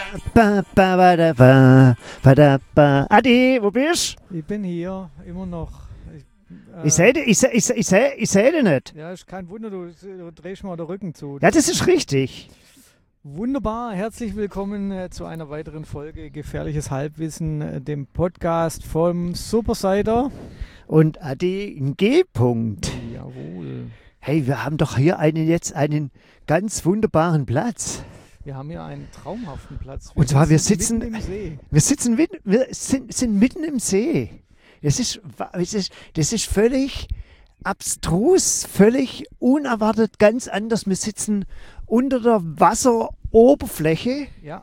Adi, wo bist Ich bin hier, immer noch. du? Ich seh dich nicht. Ja, ist kein Wunder, du drehst mal den Rücken zu. Ja, das ist richtig. Wunderbar, herzlich willkommen zu einer weiteren Folge Gefährliches Halbwissen, dem Podcast vom Supersider. Und Adi, ein G-Punkt. Jawohl. Hey, wir haben doch hier jetzt einen ganz wunderbaren Platz. Wir haben hier einen traumhaften Platz. Und zwar, wir sitzen mitten im See. Wir sind mitten im See. Das ist völlig abstrus, völlig unerwartet, ganz anders. Wir sitzen unter der Wasseroberfläche. Ja,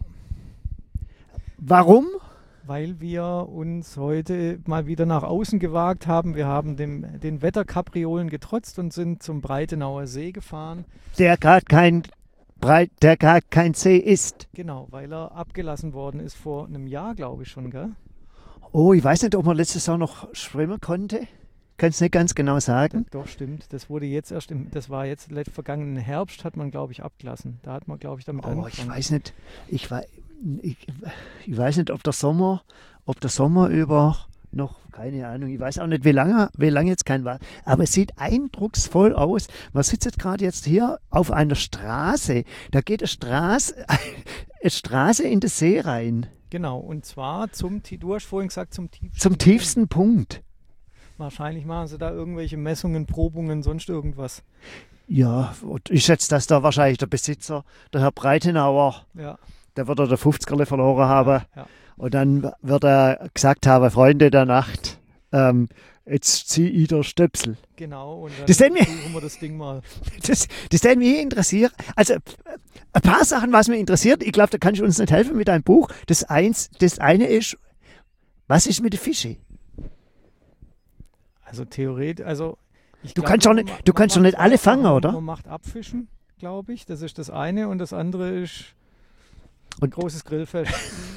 Warum? weil wir uns heute mal wieder nach außen gewagt haben. Wir haben den Wetterkapriolen getrotzt und sind zum Breitenauer See gefahren. Der gar kein See ist. Genau, weil er abgelassen worden ist vor einem Jahr, glaube ich schon, gell? Oh, ich weiß nicht, ob man letztes Jahr noch schwimmen konnte. Kann es nicht ganz genau sagen. Doch, stimmt. Das wurde jetzt erst, das war jetzt vergangenen Herbst, hat man, glaube ich, abgelassen. Da hat man, glaube ich, damit Oh, angefangen. ich weiß nicht. Ich weiß nicht, ob der Sommer über noch, keine Ahnung, ich weiß auch nicht, wie lange jetzt kein war. Aber es sieht eindrucksvoll aus. Man sitzt jetzt gerade hier auf einer Straße. Da geht eine Straße in den See rein. Genau, und zwar du hast vorhin gesagt, zum Tiefsten Punkt. Wahrscheinlich machen sie da irgendwelche Messungen, Probungen, sonst irgendwas. Ja, und ich schätze, dass da wahrscheinlich der Besitzer, der Herr Breitenauer, Ja, der wird er der 50er verloren haben. ja. Und dann wird er gesagt haben, Freunde der Nacht, jetzt zieh ich der Stöpsel. Genau, und dann Das denn mir- suchen wir das Ding mal. Das hat mich interessiert. Also ein paar Sachen, was mich interessiert, ich glaube, da kannst du uns nicht helfen mit deinem Buch. Das eine ist, was ist mit den Fischen? Also theoretisch, ich Du glaub, kannst doch man nicht macht alle auch- fangen, oder? Man macht Abfischen, glaube ich. Das ist das eine. Und das andere ist ein Und- großes Grillfest.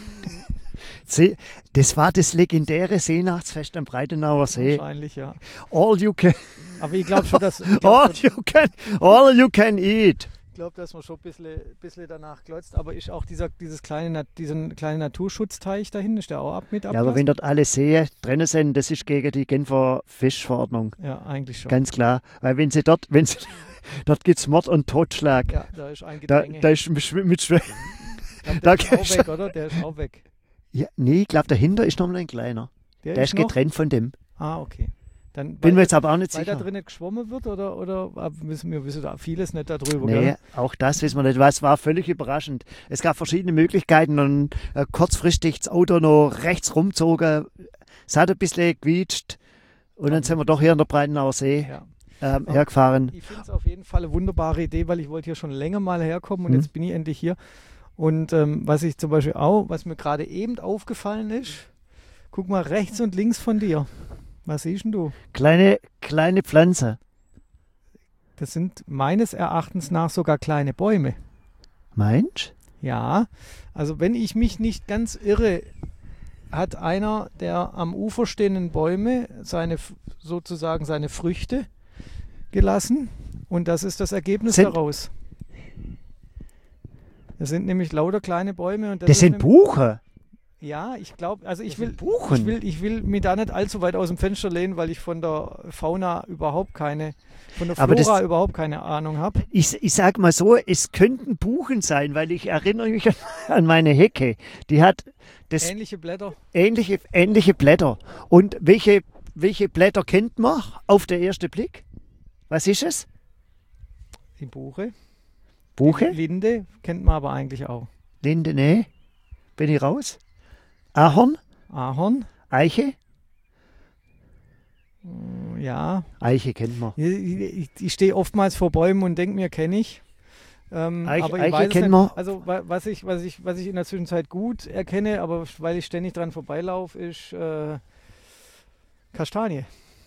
Das war das legendäre Seenachtsfest am Breitenauer See. Wahrscheinlich, ja. All you can Aber ich glaube schon, dass all you can eat. dass man schon ein bisschen danach glotzt. Aber ist auch diesen kleinen Naturschutzteich dahin, ist der auch mit Ja, aber abgelassen? wenn dort alle Seen drin sind, das ist gegen die Genfer Fischverordnung. Ja, eigentlich schon. Ganz klar. Weil wenn sie dort gibt es Mord und Totschlag. Ja, da ist ein Da Gedränge. ist mit der da ist auch gehst weg, oder? Der ist auch weg. Ja, nee, ich glaube, dahinter ist nochmal ein kleiner. Der ist noch? getrennt von dem. Ah, okay. Dann, Bin mir jetzt aber auch nicht weil da sicher. drin nicht geschwommen wird oder wir wissen da vieles nicht darüber, Nee, gell? auch das wissen wir nicht. Es war völlig überraschend. Es gab verschiedene Möglichkeiten und kurzfristig das Auto noch rechts rumzogen. Es hat ein bisschen gequietscht und dann sind wir doch hier in der Breitenauer See Ja. hergefahren. Ich finde es auf jeden Fall eine wunderbare Idee, weil ich wollte hier schon länger mal herkommen und Mhm. jetzt bin ich endlich hier. Und was mir gerade eben aufgefallen ist, guck mal rechts und links von dir. Was siehst denn du? Kleine Pflanze. Das sind meines Erachtens nach sogar kleine Bäume. Meinst Ja, also wenn ich mich nicht ganz irre, hat einer der am Ufer stehenden Bäume sozusagen seine Früchte gelassen und das ist das Ergebnis daraus. Das sind nämlich lauter kleine Bäume und das sind Buchen. Ja, ich glaube, also ich will Buchen. mich da nicht allzu weit aus dem Fenster lehnen, weil ich von der Fauna von der Aber Flora überhaupt keine Ahnung habe. Ich sag mal so, es könnten Buchen sein, weil ich erinnere mich an meine Hecke. Die hat Ähnliche Blätter. ähnliche Blätter. Und welche Blätter kennt man auf den ersten Blick? Was ist es? Die Buche. Buche? Linde kennt man aber eigentlich auch. Linde, nee. Bin ich raus? Ahorn? Ahorn, Eiche? ja. Eiche kennt man. Ich stehe oftmals vor Bäumen und denke mir, kenne ich. Aber ich Eiche weiß es kennen nicht. wir. Also was ich in der Zwischenzeit gut erkenne, aber weil ich ständig dran vorbeilaufe, ist Kastanie.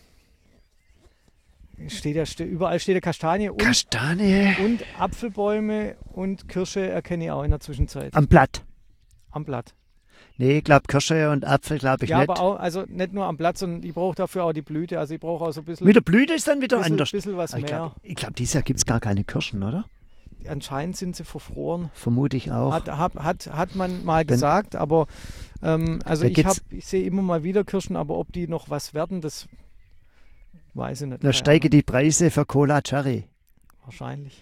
Überall steht der Kastanie Kastanie. und Apfelbäume und Kirsche erkenne ich auch in der Zwischenzeit. Am Blatt. Am Blatt. Nee, ich glaube Kirsche und Apfel glaube ich Ja, nicht. aber auch, also nicht nur am Blatt, sondern ich brauche dafür auch die Blüte. Also ich brauche auch so ein bisschen, Mit der Blüte ist dann wieder anders. bisschen was Ich mehr. glaube, dieses Jahr gibt es gar keine Kirschen, oder? anscheinend sind sie verfroren. Vermute ich auch. Hat man mal gesagt, aber also ich sehe immer mal wieder Kirschen, aber ob die noch was werden, das weiß ich nicht. Da steigen die Preise für Cola Cherry. Wahrscheinlich.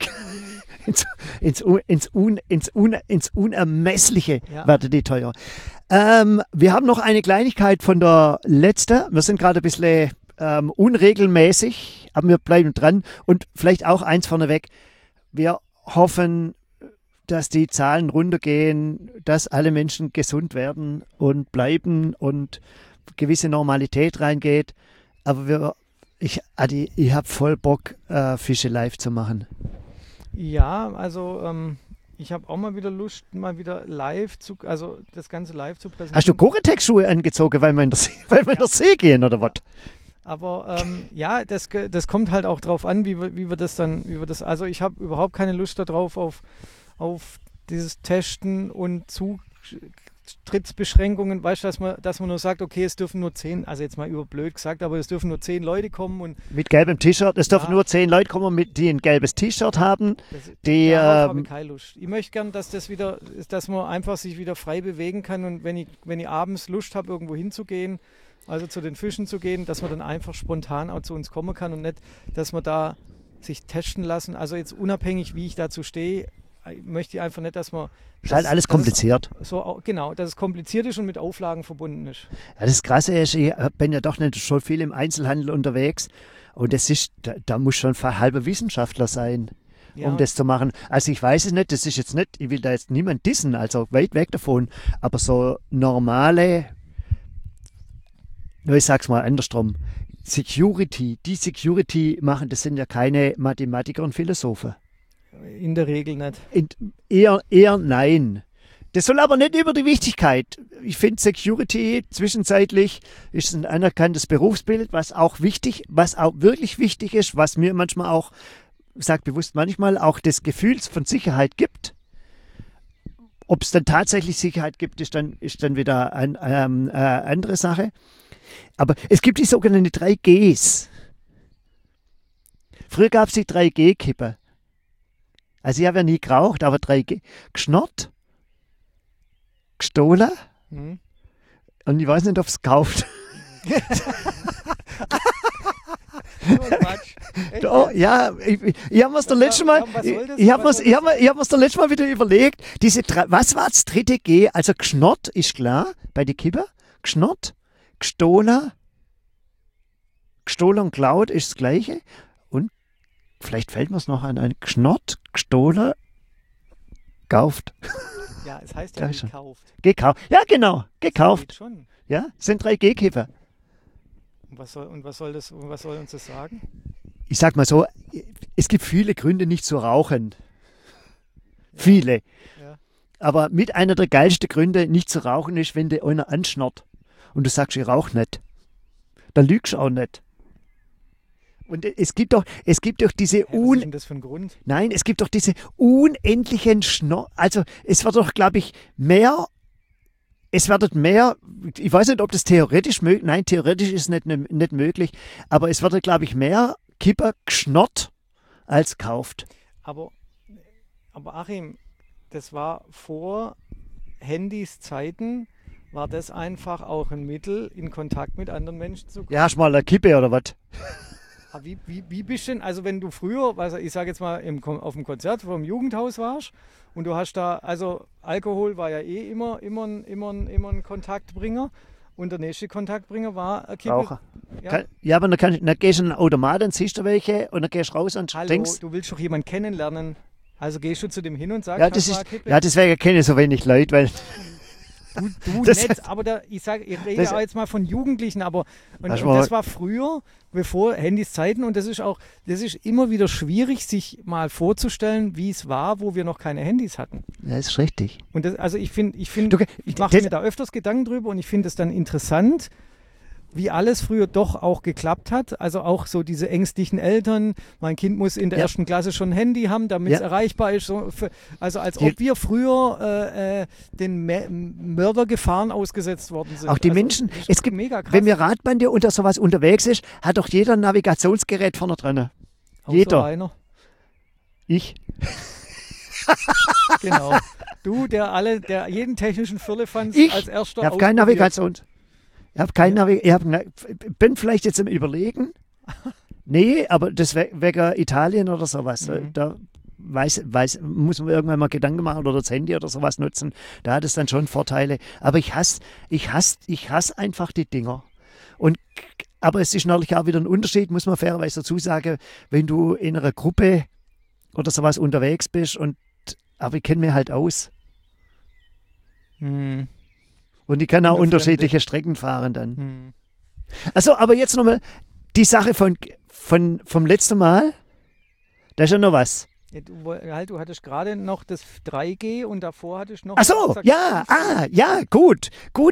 ins Unermessliche werden die teuer. Wir haben noch eine Kleinigkeit von der letzten. Wir sind gerade ein bisschen unregelmäßig, aber wir bleiben dran. Und vielleicht auch eins vorneweg. Wir hoffen, dass die Zahlen runtergehen, dass alle Menschen gesund werden und bleiben und gewisse Normalität reingeht. Aber ich habe voll Bock, Fische live zu machen. Ja, also ich habe auch mal wieder Lust, mal wieder also das Ganze live zu präsentieren. Hast du Gore-Tex-Schuhe angezogen, weil wir in der See gehen oder was? Aber ja, das kommt halt auch drauf an, wie wir das, also ich habe überhaupt keine Lust darauf, auf dieses Testen und Zutrittsbeschränkungen, weißt du, dass man nur sagt, okay, es dürfen nur 10, also jetzt mal überblöd gesagt, aber es dürfen nur 10 Leute kommen. Und mit gelbem T-Shirt, es dürfen nur 10 Leute kommen, die ein gelbes T-Shirt haben. Darauf habe ich keine Lust. Ich möchte gern, dass man einfach sich wieder frei bewegen kann und wenn ich abends Lust habe, irgendwo hinzugehen, also zu den Fischen zu gehen, dass man dann einfach spontan auch zu uns kommen kann und nicht, dass man da sich testen lassen. Also jetzt unabhängig, wie ich dazu stehe, möchte ich einfach nicht, dass man... Ist halt alles kompliziert. Genau, dass es kompliziert ist und mit Auflagen verbunden ist. Ja, das Krasse ist, ich bin ja doch nicht schon viel im Einzelhandel unterwegs und das ist, da muss schon ein halber Wissenschaftler sein, um das zu machen. Also ich weiß es nicht, das ist jetzt nicht, ich will da jetzt niemand dissen, also weit weg davon, aber so normale, ich sag's mal andersrum, die Security machen, das sind ja keine Mathematiker und Philosophen. In der Regel nicht. Eher nein. Das soll aber nicht über die Wichtigkeit. Ich finde Security zwischenzeitlich ist ein anerkanntes Berufsbild, was auch wirklich wichtig ist, was mir manchmal auch, sag bewusst manchmal, auch das Gefühl von Sicherheit gibt. Ob es dann tatsächlich Sicherheit gibt, ist dann wieder eine andere Sache. Aber es gibt die sogenannten 3 Gs. Früher gab es die 3G-Kippe. Also ich habe ja nie geraucht, aber 3G. Geschnort, gestohlen und ich weiß nicht, ob es gekauft. Ja, ich habe mir das letzte Mal wieder überlegt, was war das 3G? Also Geschnort ist klar, bei der Kippe. Geschnort, gestohlen und klaut ist das Gleiche. Und vielleicht fällt mir es noch an, ein Geschnort, gestohlen, gekauft. Ja, es heißt ja gekauft. Gekauft. Ja, genau, gekauft. Schon. Ja, sind 3G-Kiffer. Und was soll uns das sagen? Ich sag mal so, es gibt viele Gründe, nicht zu rauchen. Ja. Viele. Ja. Aber mit einer der geilsten Gründe, nicht zu rauchen, ist, wenn dir einer anschnort und du sagst, ich rauche nicht. Dann lügst du auch nicht. Und es gibt doch diese was ist denn das für ein Grund? Nein, es gibt doch diese unendlichen also es wird doch, glaube ich, mehr, ich weiß nicht, ob das theoretisch möglich, nein, theoretisch ist es nicht möglich, aber es wird, glaube ich, mehr Kipper geschnort als kauft. Aber Achim, das war vor Handys Zeiten, war das einfach auch ein Mittel, in Kontakt mit anderen Menschen zu kommen. Ja, hast mal eine Kippe oder was? Wie bist du denn, also wenn du früher, ich sage jetzt mal auf dem Konzert vom Jugendhaus warst und du hast da, also Alkohol war ja immer ein Kontaktbringer und der nächste Kontaktbringer war eine Kippe. Raucher. Ja, aber dann gehst du in einen Automat, dann siehst du welche und dann gehst du raus und denkst... du willst doch jemanden kennenlernen, also gehst du zu dem hin und sagst, ja, deswegen kenne ich so wenig Leute, weil... Du nicht, aber ich rede auch jetzt mal von Jugendlichen, aber und das war früher, bevor Handys Zeiten und das ist immer wieder schwierig, sich mal vorzustellen, wie es war, wo wir noch keine Handys hatten. Das ist richtig. Und ich mache mir da öfters Gedanken drüber und ich finde es dann interessant, wie alles früher doch auch geklappt hat. Also auch so diese ängstlichen Eltern. Mein Kind muss in der ersten Klasse schon ein Handy haben, damit es erreichbar ist. Also als ob wir früher den Mördergefahren ausgesetzt worden sind. Auch die Menschen, es gibt mega krass. Wenn wir Radbande oder sowas unterwegs ist, hat doch jeder ein Navigationsgerät vorne dran. Jeder. Einer. Ich. Genau. Du, der jeden technischen Firlefanz als erster Ich habe keine ausprobiert. Navigation. Ich habe keine Navigation. Bin vielleicht jetzt im Überlegen. Nee, aber das wegen Italien oder sowas. Da muss man irgendwann mal Gedanken machen oder das Handy oder sowas nutzen. Da hat es dann schon Vorteile. Aber ich hasse einfach die Dinger. Aber es ist natürlich auch wieder ein Unterschied, muss man fairerweise dazu sagen, wenn du in einer Gruppe oder sowas unterwegs bist. Aber ich kenne mich halt aus. Hm. Und ich kann auch unterschiedliche Strecken fahren dann. Also, aber jetzt nochmal die Sache vom letzten Mal. Da ist ja noch was. Ja, du hattest gerade noch das 3G und davor hattest du noch... Ach so, ja, gut.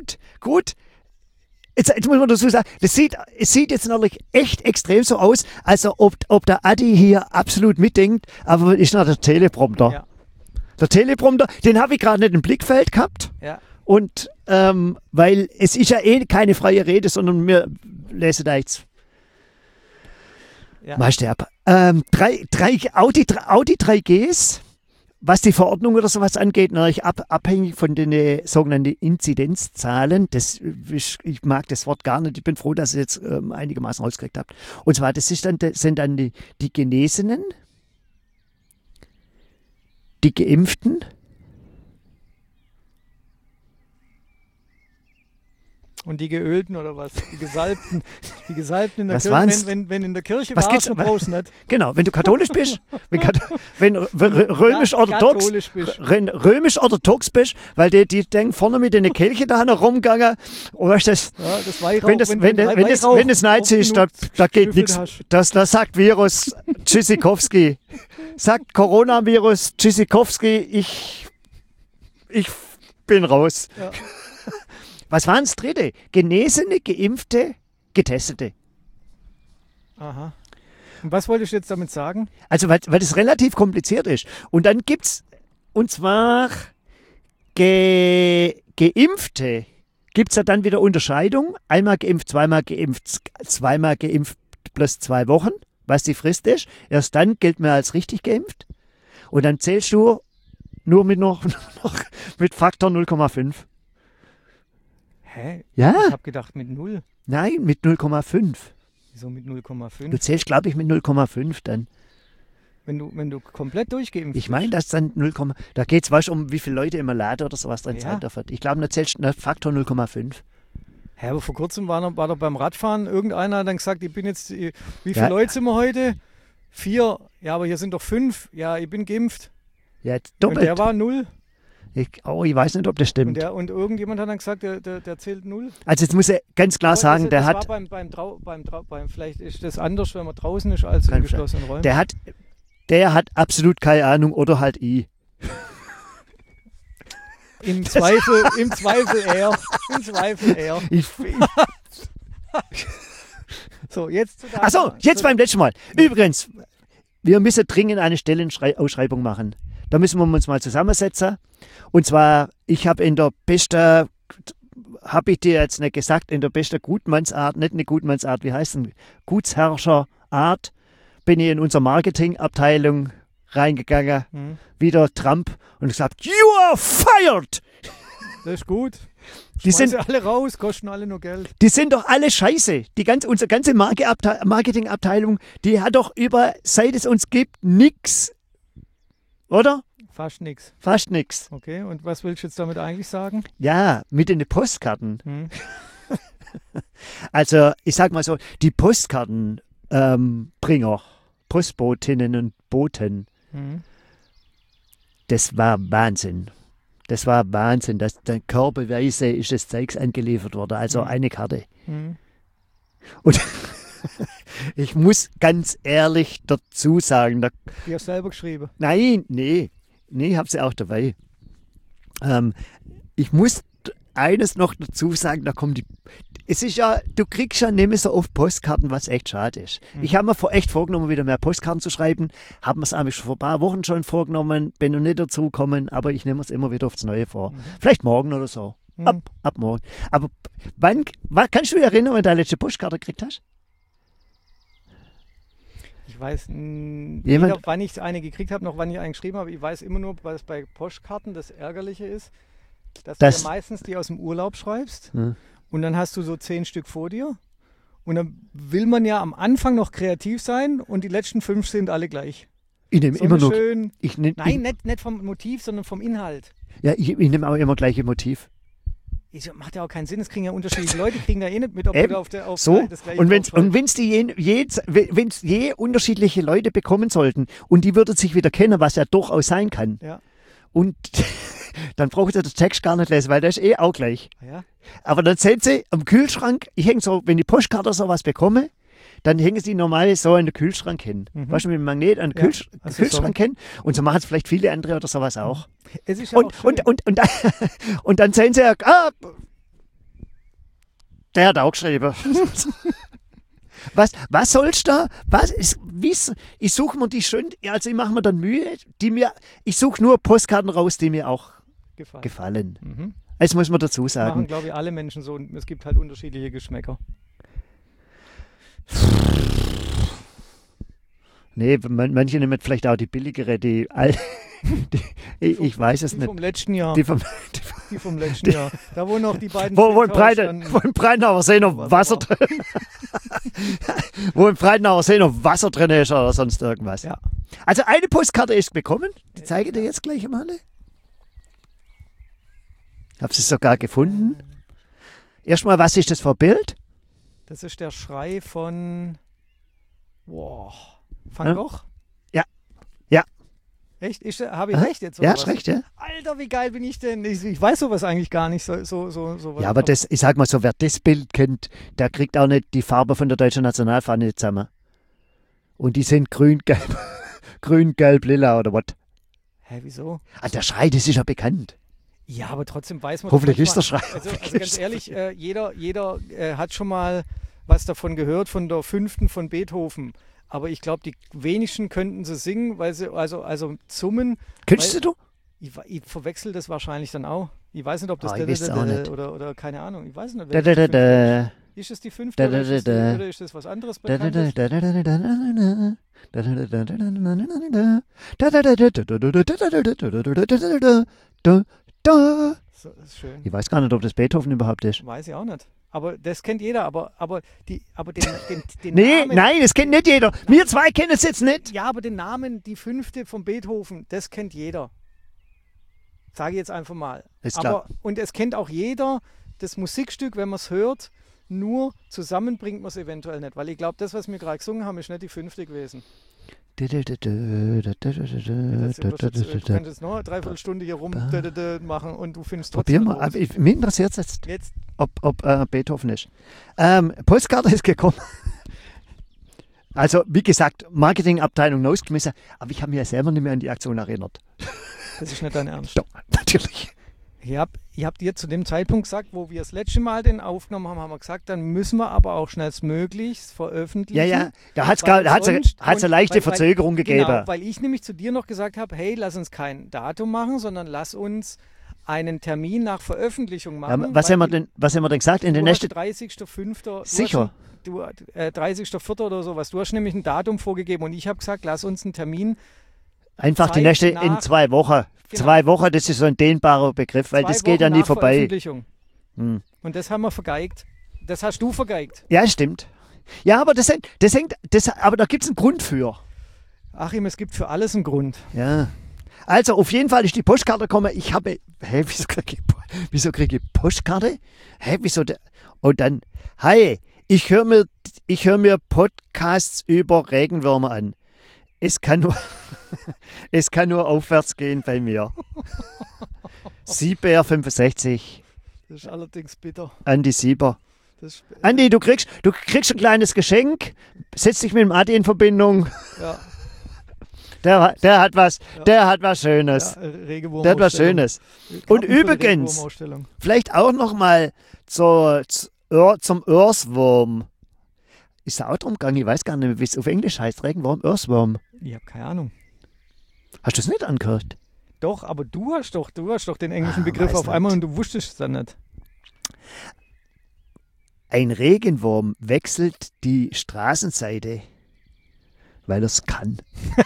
Jetzt muss man dazu sagen, es sieht jetzt natürlich echt extrem so aus, als ob der Adi hier absolut mitdenkt, aber ist noch der Teleprompter. Ja. Der Teleprompter, den habe ich gerade nicht im Blickfeld gehabt. Ja. Und weil es ist ja keine freie Rede, sondern wir lesen da jetzt. Ja. Machst du ab. Audi 3Gs, was die Verordnung oder sowas angeht, natürlich abhängig von den sogenannten Inzidenzzahlen. Ich mag das Wort gar nicht. Ich bin froh, dass ihr jetzt einigermaßen rausgekriegt habt. Und zwar, sind dann die Genesenen, die Geimpften, Und die Geölten oder was? Die Gesalbten. Die Gesalbten in der Was Kirche. waren's? Wenn in der Kirche Was warst, gibt's- dann brauchst du nicht. genau, wenn du katholisch bist, wenn römisch-orthodox Katholisch bist. römisch-orthodox bist, weil die denken vorne mit den Kirche da rumgegangen, und weißt du, Ja, das Weihrauch, wenn das Nazi ist, da geht nichts. Da sagt Virus Tschüssikowski. Sagt Coronavirus Tschüssikowski, ich bin raus. Ja. Was waren das dritte? Genesene, Geimpfte, Getestete. Aha. Und was wolltest du jetzt damit sagen? Also, weil das relativ kompliziert ist. Und dann gibt es, und zwar Geimpfte, gibt es ja dann wieder Unterscheidung. Einmal geimpft zweimal geimpft plus 2 Wochen, was die Frist ist. Erst dann gilt man als richtig geimpft. Und dann zählst du nur mit mit Faktor 0,5. Hä? Ja? Ich habe gedacht mit 0. Nein, mit 0,5. Wieso mit Du 0,5? zählst, glaube ich, mit 0,5 dann. Wenn du komplett durchgeimpft Ich meine, das dann 0, da geht es, weißt du, um wie viele Leute immer Laden oder sowas drin Ja. Zeit dafür. Ich glaube, da zählst du Faktor 0,5. Hä, aber vor kurzem war doch beim Radfahren irgendeiner, hat dann gesagt, ich bin jetzt, wie viele Ja. Leute sind wir heute? 4. Ja, aber hier sind doch 5. Ja, ich bin geimpft. Ja, Und doppelt. der war 0. Ich weiß nicht, ob das stimmt. Und irgendjemand hat dann gesagt, der zählt 0. Also jetzt muss ich ganz klar Aber sagen, das war vielleicht ist das anders, wenn man draußen ist, als in Kann geschlossenen Räumen. der hat absolut keine Ahnung oder halt ich. Im Zweifel er. Im Zweifel er. So, jetzt zu deinem- Achso, jetzt beim letzten Mal. Übrigens, wir müssen dringend eine Stellenausschreibung machen. Da müssen wir uns mal zusammensetzen. Und zwar, ich habe in der besten, habe ich dir jetzt nicht gesagt, in der besten Gutmannsart, nicht eine Gutmannsart, wie heißt denn, Gutsherrscherart, bin ich in unsere Marketingabteilung reingegangen, wieder Trump, und gesagt, you are fired! Das ist gut. Die Schmeiß sind, sie alle raus, kosten alle nur Geld. die sind doch alle scheiße. Unsere ganze Marketingabteilung, die hat doch seit es uns gibt, nix. Oder? Fast nichts. Fast nix. Okay, und was willst du jetzt damit eigentlich sagen? Ja, mit den Postkarten. Hm? Also, ich sag mal so, die Postkartenbringer, Postbotinnen und Boten, Hm? das war Wahnsinn. Das war Wahnsinn, dass dann körperweise ist das Zeugs angeliefert worden, also eine Karte. Hm? Und ich muss ganz ehrlich dazu sagen, Die hast du selber geschrieben. nee, ich habe sie auch dabei. Ich muss eines noch dazu sagen, da kommt es ist ja, du kriegst ja nicht mehr so oft Postkarten, was echt schade ist. Ich habe mir echt vorgenommen, wieder mehr Postkarten zu schreiben. Haben wir es eigentlich vor ein paar Wochen schon vorgenommen, bin noch nicht dazu gekommen, aber ich nehme es immer wieder aufs Neue vor. Vielleicht morgen oder so. Ab morgen. Aber kannst du dich erinnern, wenn du deine letzte Postkarte gekriegt hast? Ich weiß Jemand- weder, wann ich eine gekriegt habe, noch wann ich eine geschrieben habe. Ich weiß immer nur, was bei Postkarten das Ärgerliche ist, dass du Das- ja meistens die aus dem Urlaub schreibst Hm. und dann hast du so 10 Stück vor dir und dann will man ja am Anfang noch kreativ sein und die letzten 5 sind alle gleich. Ich nehme So immer eine nur. schön, Ich nehm, nein, nicht vom Motiv, sondern vom Inhalt. ich nehme auch immer gleiche Motiv. Macht ja auch keinen Sinn, es kriegen ja unterschiedliche Leute, kriegen da eh nicht mit, ob Eben, du auf So, das gleiche und wenn es draufschreibst. wenn's je unterschiedliche Leute bekommen sollten und die würden sich wieder kennen, was ja durchaus sein kann, Ja. und dann braucht ihr den Text gar nicht lesen, weil der ist eh auch gleich. Ja. Aber dann sehen Sie am Kühlschrank, ich hänge so, wenn die Postkarte sowas bekomme, dann hängen sie normal so an den Kühlschrank hin. Mhm. Weißt du, mit dem Magnet an den Ja, Kühlschrank hin. Und so machen es vielleicht viele andere oder sowas auch. Es ist ja auch schön. Und dann sehen sie, der hat auch geschrieben. Was sollst du da? Ich suche mir die schön, also ich mache mir dann Mühe, ich suche nur Postkarten raus, die mir auch gefallen. Mhm. Das muss man dazu Machen, sagen. glaube ich, alle Menschen so. Und es gibt halt unterschiedliche Geschmäcker. Nee, manche nehmen vielleicht auch die billigere, ich weiß es Die nicht. vom letzten Jahr. Die vom, Die vom letzten Jahr. Da wo noch die beiden wo im Steakhouse standen. Breitenauer See noch Wasser drin wo im Breitenauer See noch Wasser drin ist oder sonst irgendwas. Ja. Also eine Postkarte ist bekommen, die zeige ich dir jetzt gleich mal. Habe sie sogar gefunden. Erstmal, was ist das für ein Bild? Das ist der Schrei von Van Ja. Gogh? Ja. Ja. Echt? Habe ich recht jetzt? oder Ja, was? ist recht, ja. Alter, wie geil bin ich denn? Ich weiß sowas eigentlich gar nicht. So Ja, aber ich sag mal so, wer das Bild kennt, der kriegt auch nicht die Farbe von der deutschen Nationalfahne zusammen. Und die sind grün, gelb, grün, gelb, lila oder was. Hä, wieso? Ah, der Schrei, das ist ja bekannt. Ja, aber trotzdem weiß man. Hoffentlich doch ist der manchmal- Schrei. Also ganz ehrlich, jeder hat schon mal was davon gehört, von der 5. von Beethoven. Aber ich glaube, die wenigsten könnten sie singen, weil sie, also summen. Kennst du? Ich verwechsel das wahrscheinlich dann auch. Ich weiß nicht, ob das Ah, ich weiß auch nicht. oder keine Ahnung. Ich weiß nicht. Da, welche da, die da, fünfte da. ist es die 5. oder ist das was anderes Bekanntes? So, das ist schön. Ich weiß gar nicht, ob das Beethoven überhaupt ist. Weiß ich auch nicht. Aber das kennt jeder. Aber den Nee, Namen, nein, das kennt nicht jeder. Wir zwei kennen es jetzt nicht. ja, aber den Namen, die 5. von Beethoven, das kennt jeder. Sage ich jetzt einfach mal. Ist klar. Und es kennt auch jeder das Musikstück, wenn man es hört, nur zusammen bringt man es eventuell nicht. Weil ich glaube, das, was wir gerade gesungen haben, ist nicht die 5. gewesen. Du kannst jetzt noch eine Dreiviertelstunde hier rum machen und du findest Probier trotzdem mal. raus. Aber mich interessiert es jetzt, Jetzt, ob Beethoven ist. Postkarte ist gekommen. Also, wie gesagt, Marketingabteilung rausgeschmissen, aber ich habe mich ja selber nicht mehr an die Aktion erinnert. das ist nicht dein Ernst. Doch, natürlich. Ich hab dir zu dem Zeitpunkt gesagt, wo wir das letzte Mal den aufgenommen haben, haben wir gesagt, dann müssen wir aber auch schnellstmöglichst veröffentlichen. Ja, da hat es Weil eine leichte Verzögerung gegeben. Genau, weil ich nämlich zu dir noch gesagt habe, hey, lass uns kein Datum machen, sondern lass uns einen Termin nach Veröffentlichung machen. Ja, was haben wir denn gesagt? In den nächsten 30.05. Sicher. 30.04. oder sowas. Du hast nämlich ein Datum vorgegeben und ich habe gesagt, lass uns einen Termin. Einfach die Zeit nächste in nach- 2 Wochen. Genau. 2 Wochen, das ist so ein dehnbarer Begriff, weil 2 das geht ja Wochen nie nach vorbei. Veröffentlichung. Hm. Und das haben wir vergeigt. Das hast du vergeigt. Ja, stimmt. Ja, aber aber da gibt es einen Grund für. Achim, es gibt für alles einen Grund. Ja. Also auf jeden Fall ist die Postkarte gekommen. Ich habe, wieso kriege ich Postkarte? Und dann, hi, ich höre mir Podcasts über Regenwürmer an. Es kann nur aufwärts gehen bei mir. Sieber 65, Das ist allerdings bitter. Andi Sieber. Das ist, Andi, du kriegst ein kleines Geschenk. Setz dich mit dem Adi in Verbindung. ja, Der hat was Schönes. Regenwurm. Der hat was Schönes. Und übrigens, vielleicht auch noch mal zum Earthworm. Ist da auch drum gegangen? Ich weiß gar nicht, wie es auf Englisch heißt. Regenwurm, Earthworm. Ich habe keine Ahnung. Hast du es nicht angehört? Doch, aber du hast doch den englischen Begriff weiß auf einmal nicht. und du wusstest es dann nicht. Ein Regenwurm wechselt die Straßenseite Weil er es kann.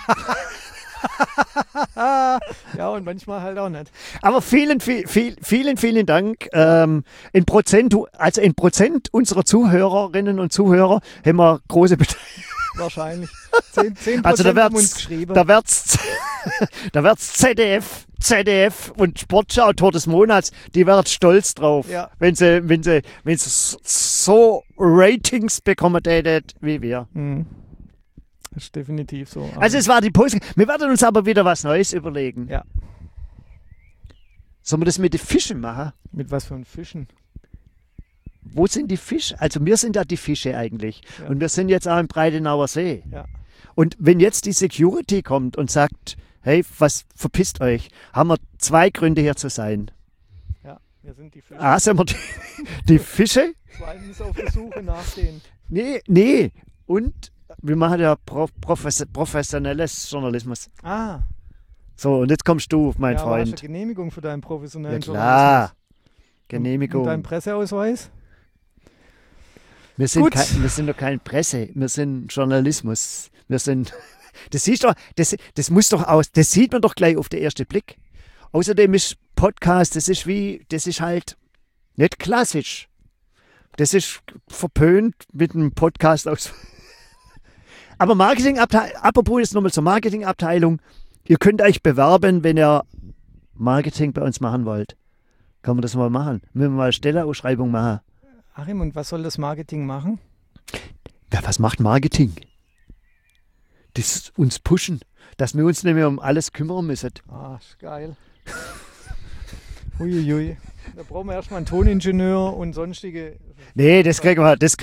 Ja, und manchmal halt auch nicht. Aber vielen Dank. In Prozent unserer Zuhörerinnen und Zuhörer haben wir große Beteiligung. Wahrscheinlich. 10% Also da haben uns wird's, geschrieben. da wird's ZDF und Sportschau Tor des Monats, die werden stolz drauf, Ja. wenn sie so Ratings bekommen tätet wie wir. Mhm. Das ist definitiv so. Also es war die Pause. Wir werden uns aber wieder was Neues überlegen. Ja. Sollen wir das mit den Fischen machen? Mit was für ein Fischen? Wo sind die Fische? Also wir sind ja die Fische eigentlich. Ja. Und wir sind jetzt auch im Breitenauer See. Ja. Und wenn jetzt die Security kommt und sagt, hey, was verpisst euch, haben wir 2 Gründe hier zu sein. Ja, wir sind die Fische. A, sind wir die Fische? Zweitens auf der Suche nach den. Nee. Und wir machen ja professionelles Journalismus. Ah, So, und jetzt kommst du, mein ja, aber hast du Freund. eine Genehmigung für deinen Ja professionellen klar, Journalismus? Und Genehmigung. deinen Presseausweis? Wir sind, Gut. wir sind doch kein Presse, wir sind Journalismus. Wir sind, das siehst du, das muss doch aus, das sieht man doch gleich auf den ersten Blick. Außerdem ist Podcast, das ist halt nicht klassisch. Das ist verpönt mit einem Podcast aus. Aber Marketingabteilung, apropos jetzt nochmal zur Marketingabteilung, ihr könnt euch bewerben, wenn ihr Marketing bei uns machen wollt. Kann man das mal machen? Müssen wir mal eine Stellenausschreibung machen? Achim, und was soll das Marketing machen? Ja, was macht Marketing? Das uns pushen, dass wir uns nicht mehr um alles kümmern müssen. Ah, ist geil. Huiuiui. Da brauchen wir erstmal einen Toningenieur und sonstige. Nee, das kriegen wir. Das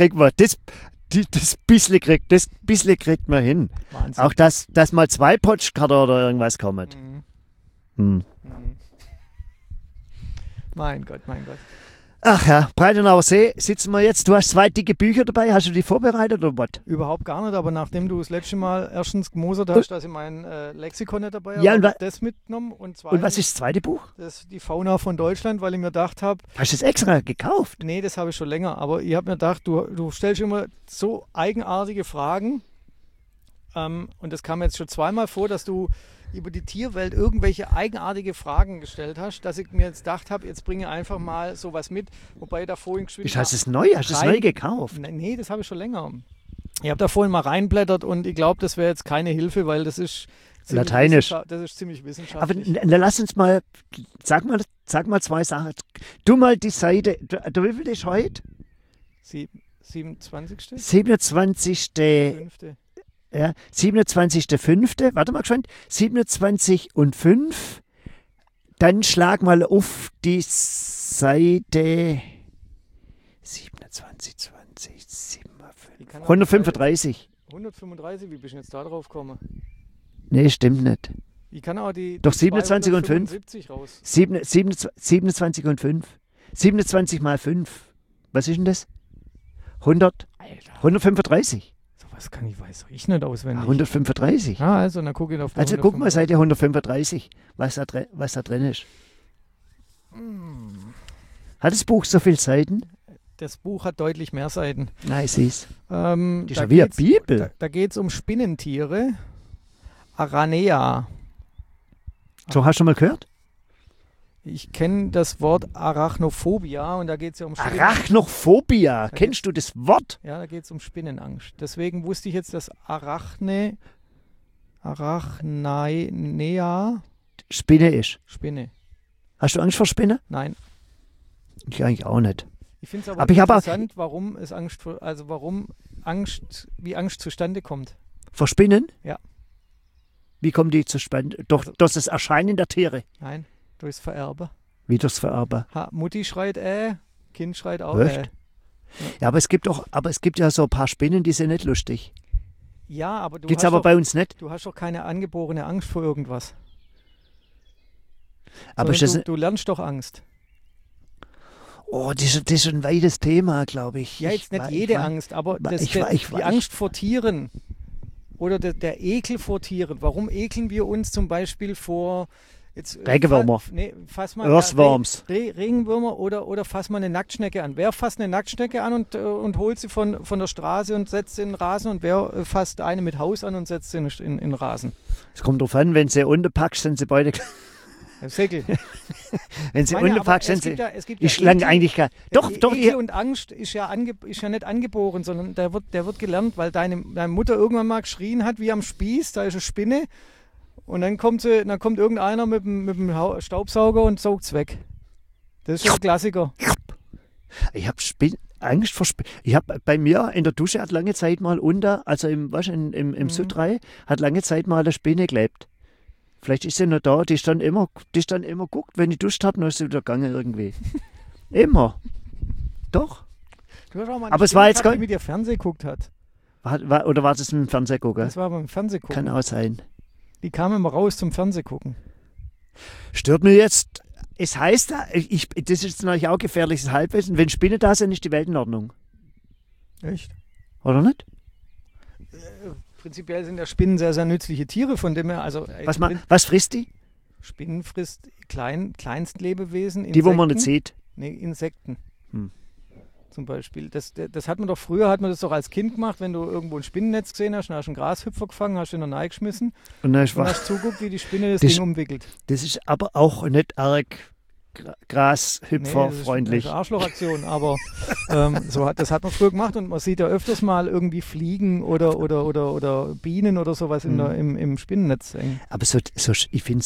bisschen kriegt man hin. Wahnsinn. Auch dass mal 2 Potschkarten oder irgendwas kommen. Mhm. Hm. Mhm. Mein Gott. Ach ja, Breitenauer See sitzen wir jetzt. Du hast 2 dicke Bücher dabei. Hast du die vorbereitet oder was? Überhaupt gar nicht, aber nachdem du das letzte Mal erstens gemosert hast, dass ich mein Lexikon nicht dabei Ja, habe, und habe ich das mitgenommen und zweitens Und was ist das zweite Buch? das ist die Fauna von Deutschland, weil ich mir gedacht habe, Hast du das extra gekauft? nee, das habe ich schon länger, aber ich habe mir gedacht, du stellst immer so eigenartige Fragen und das kam jetzt schon zweimal vor, dass du über die Tierwelt irgendwelche eigenartige Fragen gestellt hast, dass ich mir jetzt gedacht habe, jetzt bringe einfach mal sowas mit, wobei ich da vorhin geschwind Hast du es neu? Hast du es neu gekauft? Nee, das habe ich schon länger. Ich habe da vorhin mal reinblättert und ich glaube, das wäre jetzt keine Hilfe, weil das ist ziemlich Lateinisch. Das ist ziemlich Aber wissenschaftlich. lass uns mal, sag mal 2 Sachen. Du mal die Seite, du wie viel ist heute? 27. 27. 5. Ja, 27.05. Warte mal geschwind. 27 und 5. Dann schlag mal auf die Seite 27, 20, 57, 135. 135, wie bist du jetzt da drauf gekommen? Nee, stimmt nicht. Ich kann auch Doch, 27 und 5. 275 raus. 27 und 5. 27 mal 5. Was ist denn das? 100, Alter, 135. sowas weiß ich nicht auswendig. 135. Ah, also, dann gucke ich auf die Also guck mal, 135. Seite 135, was da drin ist. Hat das Buch so viele Seiten? Das Buch hat deutlich mehr Seiten. Nein, ich sehe es. Das ist Da ja wie eine geht's- Bibel. Da geht es um Spinnentiere. Aranea. So, hast du schon mal gehört? Ich kenne das Wort Arachnophobia und da geht es ja um Arachnophobia. Kennst du das Wort? Ja, da geht es um Spinnenangst. Deswegen wusste ich jetzt, dass Arachnea Spinne ist. Spinne. Hast du Angst vor Spinnen? Nein. Ich eigentlich auch nicht. Ich finde es Aber ich habe auch- interessant, warum es wie Angst zustande kommt. Vor Spinnen? Ja. Wie kommen die zustande? Doch, Also- durch das Erscheinen der Tiere. Nein, durchs Vererben. Wie durchs Vererben. Mutti schreit Kind schreit auch Echt? Ja, aber es gibt ja so ein paar Spinnen, die sind nicht lustig. Ja, aber du Gibt's hast aber doch, bei uns nicht. du hast doch keine angeborene Angst vor irgendwas. Aber ist Sondern das, du lernst doch Angst. das ist ein weites Thema, glaube ich. Ja, jetzt nicht jede Angst, aber die Angst vor Tieren oder der Ekel vor Tieren. Warum ekeln wir uns zum Beispiel vor Jetzt, Regenwürmer. Fass mal Earthworms. Regenwürmer oder fass mal eine Nacktschnecke an. Wer fasst eine Nacktschnecke an und holt sie von der Straße und setzt sie in den Rasen und wer fasst eine mit Haus an und setzt sie in den Rasen? Es kommt drauf an, wenn sie unterpackst, sind sie beide. Segel. Wenn sie unterpackst, sind sie. Ich lang eigentlich gar. Doch. Ekel und Angst ist ja nicht angeboren, sondern der wird gelernt, weil deine Mutter irgendwann mal geschrien hat, wie am Spieß, da ist eine Spinne. Und dann kommt irgendeiner mit dem Staubsauger und saugt es weg. Das ist schon ein Klassiker. Ich habe Angst vor Spinnen. Ich habe bei mir in der Dusche hat lange Zeit mal im Südrhein hat lange Zeit mal eine Spinne gelebt. Vielleicht ist sie noch da, die stand immer guckt, wenn ich duscht habe, dann ist sie wieder gegangen irgendwie. Immer. Doch. Du hast auch mal aber es war jetzt die mit dir Fernsehen geguckt hat. Oder war das mit dem Fernsehgucken? Das war beim Fernsehgucken. Kann auch sein. Die kamen immer raus zum Fernsehgucken. Stört mir jetzt, es heißt, das ist jetzt natürlich auch gefährliches Halbwissen, wenn Spinnen da sind, ist die Welt in Ordnung. Echt? Oder nicht? Prinzipiell sind ja Spinnen sehr, sehr nützliche Tiere, von dem her, also... Was frisst die? Spinnen frisst Kleinstlebewesen, Insekten. Die, wo man nicht sieht? Nee, Insekten. Zum Beispiel. Das hat man doch früher, doch als Kind gemacht, wenn du irgendwo ein Spinnennetz gesehen hast, dann hast du einen Grashüpfer gefangen, hast ihn in der Nähe geschmissen und hast zuguckt, wie die Spinne das Ding umwickelt. Das ist aber auch nicht arg Grashüpferfreundlich. Das ist eine Arschlochaktion, aber das hat man früher gemacht und man sieht ja öfters mal irgendwie Fliegen oder Bienen oder sowas im Spinnennetz hängen. Aber ich finde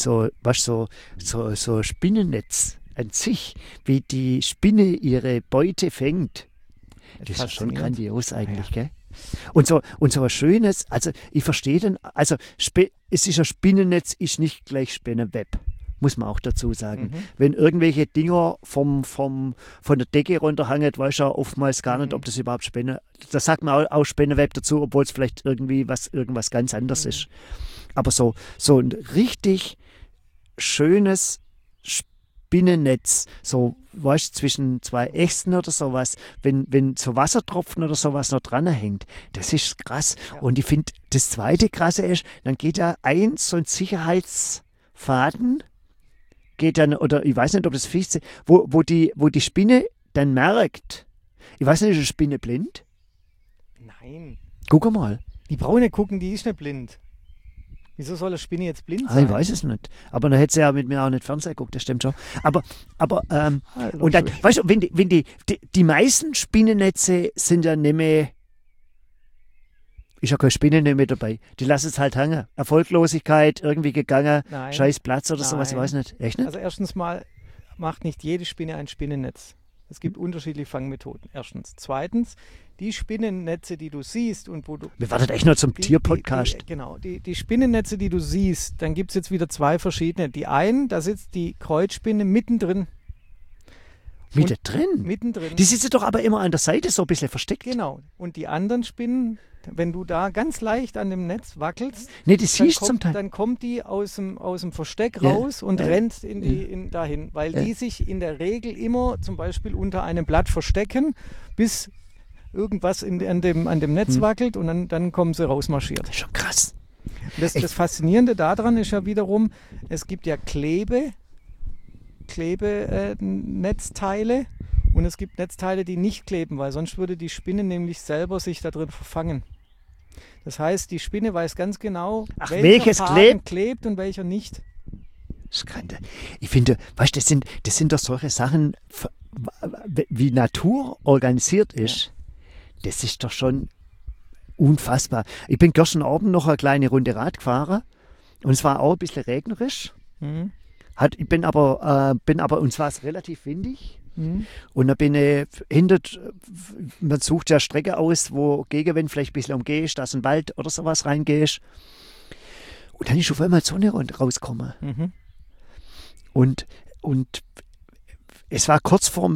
so Spinnennetz an sich, wie die Spinne ihre Beute fängt, das ist schon grandios eigentlich, gell? Und so ein schönes, also ich verstehe den, also es ist ein Spinnennetz, ist nicht gleich Spinnenweb, muss man auch dazu sagen. Wenn irgendwelche Dinger von der Decke runterhängen, weiß ja oftmals gar nicht, ob das überhaupt Spinne, das sagt man auch Spinnenweb dazu, obwohl es vielleicht irgendwas ganz anderes ist. Aber so ein richtig schönes Spinnennetz, so weißt, zwischen zwei Äxten oder sowas, wenn so Wassertropfen oder sowas noch dran hängt, das ist krass. Ja. Und ich finde, das zweite Krasse ist, dann geht da so ein Sicherheitsfaden, geht dann, oder ich weiß nicht, ob das Fichte, wo die Spinne dann merkt, ich weiß nicht, ist eine Spinne blind? Nein. Guck mal. Die braune gucken, die ist nicht blind. Wieso soll eine Spinne jetzt blind sein? Ich weiß es nicht. Aber dann hätte sie ja mit mir auch nicht Fernsehen geguckt, das stimmt schon. Aber und dann, weißt du, wenn die meisten Spinnennetze sind ja nicht mehr, ist ja keine Spinne nicht mehr dabei. Die lassen es halt hängen. Erfolglosigkeit, irgendwie gegangen, Nein. scheiß Platz oder sowas, ich weiß nicht. Echt nicht? Also erstens mal macht nicht jede Spinne ein Spinnennetz. Es gibt unterschiedliche Fangmethoden. Erstens. Zweitens, die Spinnennetze, die du siehst und wo du... Wir warten echt nur zum Tierpodcast. Genau, die Spinnennetze, die du siehst, dann gibt es jetzt wieder zwei verschiedene. Die einen, da sitzt die Kreuzspinne mittendrin. Mittendrin. Die sitzt doch aber immer an der Seite so ein bisschen versteckt. Genau. Und die anderen Spinnen, wenn du da ganz leicht an dem Netz wackelst, dann kommt die aus dem Versteck raus und rennt dahin, weil die sich in der Regel immer zum Beispiel unter einem Blatt verstecken, bis irgendwas an dem Netz wackelt und dann kommen sie rausmarschiert. Das ist schon krass. Das Faszinierende daran ist ja wiederum, es gibt ja Netzteile und es gibt Netzteile, die nicht kleben, weil sonst würde die Spinne nämlich selber sich da drin verfangen. Das heißt, die Spinne weiß ganz genau, welcher Faden klebt und welcher nicht. Ich finde, weißt du, das sind doch solche Sachen, wie Natur organisiert ist. Ja. Das ist doch schon unfassbar. Ich bin gestern Abend noch eine kleine Runde Rad gefahren und es war auch ein bisschen regnerisch. Bin aber uns war es relativ windig. Und dann bin ich man sucht ja Strecke aus, wo Gegenwind vielleicht ein bisschen umgehst, dass ein Wald oder sowas reingehst. Und dann ist auf einmal die Sonne rausgekommen. Und es war kurz vor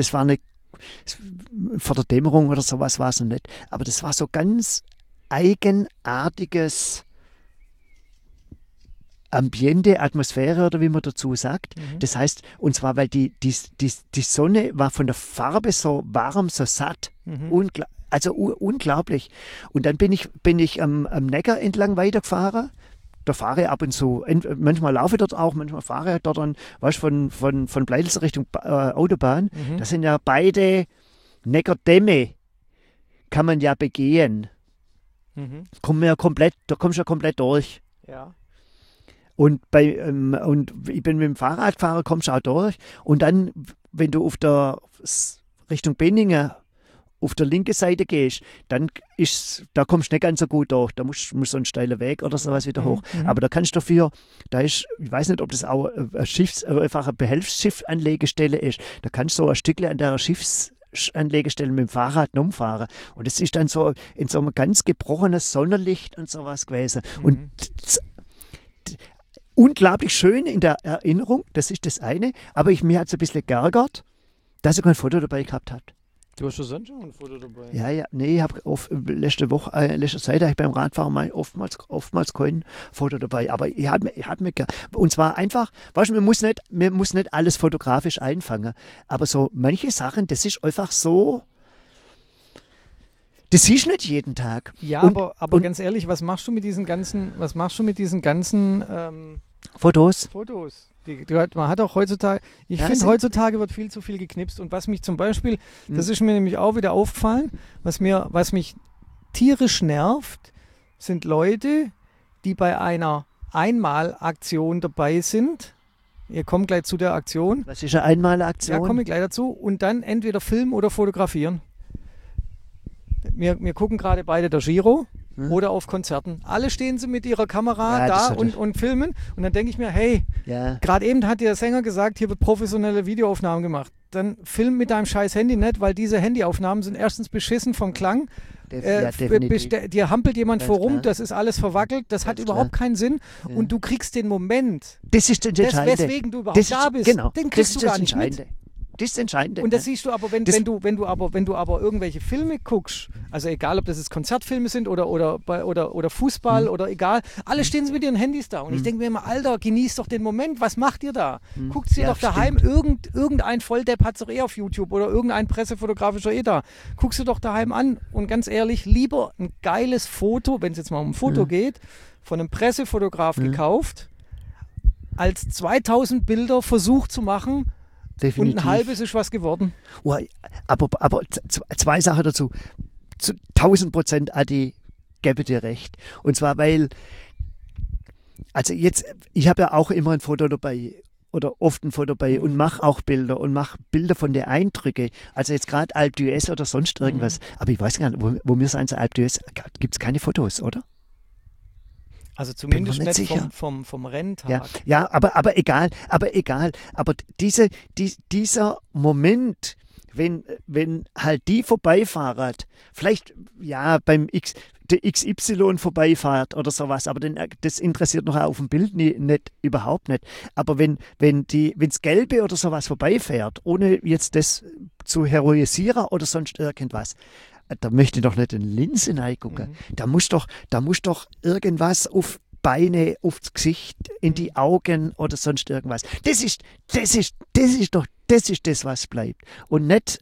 der Dämmerung oder sowas war es noch nicht. Aber das war so ganz eigenartiges Ambiente, Atmosphäre oder wie man dazu sagt. Das heißt, und zwar, weil die Sonne war von der Farbe so warm, so satt. Unglaublich. Und dann bin ich am Neckar entlang weitergefahren, da fahre ich ab und zu. Manchmal laufe ich dort auch, manchmal fahre ich dort dann, weißt du, von Pleitels Richtung Autobahn. Das sind ja beide Neckar-Dämme, kann man ja begehen. Da kommst du ja komplett durch. Ja. Und ich bin mit dem Fahrrad gefahren, kommst du auch durch. Und dann, wenn du auf der Richtung Benningen auf der linken Seite gehst, da kommst du nicht ganz so gut durch. Da musst du so einen steilen Weg oder sowas wieder hoch. Aber da kannst du dafür, ich weiß nicht, ob das auch einfach eine Behelfsschiff-Anlegestelle ist. Da kannst du so ein Stückchen an der Schiffsanlegestelle mit dem Fahrrad umfahren. Und das ist dann so in so einem ganz gebrochenes Sonnenlicht und sowas gewesen. Und unglaublich schön in der Erinnerung, das ist das eine. Aber mir hat es ein bisschen geärgert, dass ich kein Foto dabei gehabt habe. Du hast ja sonst schon ein Foto dabei. Ja. Nee, ich habe letzte Zeit habe ich beim Radfahren mal oftmals kein Foto dabei. Aber ich hatte mir und zwar einfach, weißt du, man muss nicht alles fotografisch einfangen. Aber so manche Sachen, das ist einfach so, das siehst du nicht jeden Tag. Ja, aber ganz ehrlich, was machst du mit diesen ganzen Fotos? Man hat auch heutzutage, heutzutage wird viel zu viel geknipst. Und was mich zum Beispiel, das ist mir nämlich auch wieder aufgefallen, was mich tierisch nervt, sind Leute, die bei einer Einmalaktion dabei sind. Ihr kommt gleich zu der Aktion. Was ist eine Einmalaktion? Ja, komme ich gleich dazu. Und dann entweder filmen oder fotografieren. Wir gucken gerade beide der Giro oder auf Konzerten. Alle stehen sie mit ihrer Kamera da und filmen. Und dann denke ich mir, hey, gerade eben hat der Sänger gesagt, hier wird professionelle Videoaufnahmen gemacht. Dann film mit deinem scheiß Handy nicht, weil diese Handyaufnahmen sind erstens beschissen vom Klang. Dir hampelt jemand vor rum, das ist alles verwackelt, das hat überhaupt keinen Sinn. Ja. Und du kriegst den Moment, das ist das Entscheidende. Weswegen du überhaupt da bist, den kriegst du gar nicht mit. Das ist das Entscheidende. Und das siehst du aber, wenn du aber irgendwelche Filme guckst, also egal, ob das jetzt Konzertfilme sind oder Fußball oder egal, alle stehen mit ihren Handys da. Und ich denke mir immer, Alter, genießt doch den Moment, was macht ihr da? Guckt ihr doch daheim, irgendein Volldepp hat es doch auf YouTube oder irgendein pressefotografischer da. Guckst du doch daheim an und ganz ehrlich, lieber ein geiles Foto, wenn es jetzt mal um ein Foto geht, von einem Pressefotograf gekauft, als 2000 Bilder versucht zu machen. Definitiv. Und ein halbes ist was geworden. Oh, aber zwei Sachen dazu. Zu 1000% Adi, gebe dir recht. Und zwar, weil, also jetzt, ich habe ja auch immer ein Foto dabei oder oft ein Foto dabei und mache auch Bilder und mache Bilder von den Eindrücken. Also jetzt gerade Alpe d'Huez oder sonst irgendwas. Aber ich weiß gar nicht, wo wir sind, Alpe d'Huez, gibt es keine Fotos, oder? Also zumindest nicht vom Renntag. Ja, aber egal. Aber dieser Moment, wenn halt die vorbeifahren, vielleicht der XY vorbeifahrt oder sowas, aber das interessiert noch auf dem Bild überhaupt nicht. Aber wenn's Gelbe oder sowas vorbeifährt, ohne jetzt das zu heroisieren oder sonst irgendwas, da möchte ich doch nicht in Linse reingucken. Da muss doch irgendwas auf Beine, aufs Gesicht, in die Augen oder sonst irgendwas. Das ist das, was bleibt. Und nicht,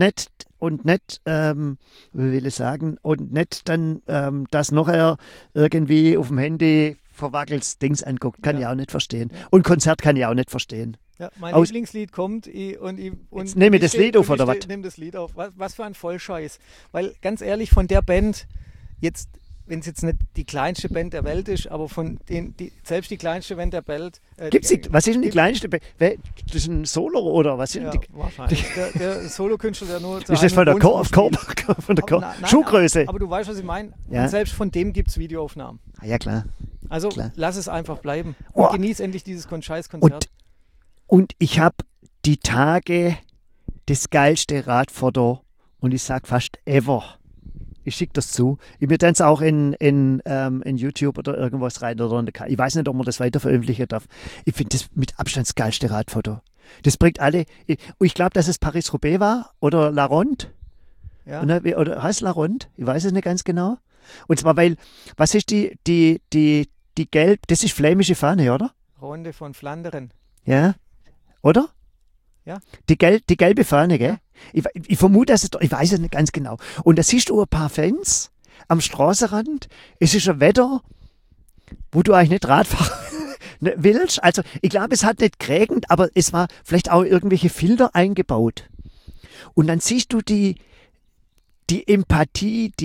wie will ich sagen, und nicht dann das nachher irgendwie auf dem Handy verwackeltes Dings anguckt. Kann ich auch nicht verstehen. Und Konzert kann ich auch nicht verstehen. Ja, mein Lieblingslied kommt und jetzt nehme ich das Lied auf, oder was? Ich nehme das Lied auf. Was für ein Vollscheiß. Weil ganz ehrlich, von der Band, jetzt, wenn es jetzt nicht die kleinste Band der Welt ist, aber von selbst die kleinste Band der Welt. Was ist denn die kleinste Band? Das ist ein Solo oder was? Wahrscheinlich. Der Solokünstler, der nur. Ist das von der Schuhgröße? Aber du weißt, was ich meine. Ja. Und selbst von dem gibt es Videoaufnahmen. Ja, klar. Also lass es einfach bleiben. Und genieß endlich dieses Scheiß-Konzert. Und ich habe die Tage das geilste Radfoto und ich sage fast ever. Ich schicke das zu. Ich werde dann auch in YouTube oder irgendwas rein. Ich weiß nicht, ob man das weiter veröffentlichen darf. Ich finde das mit Abstand das geilste Radfoto. Das bringt alle. Ich glaube, dass es Paris-Roubaix war oder La Ronde. Ja. Oder heißt La Ronde? Ich weiß es nicht ganz genau. Und zwar, weil, was ist die gelb, das ist flämische Fahne, oder? Runde von Flandern. Ja, oder? Ja. Die gelbe Fahne, gell? Ja. Ich vermute, dass ich weiß es nicht ganz genau. Und da siehst du ein paar Fans am Straßenrand. Es ist ein Wetter. wo du eigentlich nicht Radfahren willst. Also ich glaube, es hat nicht geregnet, aber es war vielleicht auch irgendwelche Filter eingebaut. Und dann siehst du die Empathie,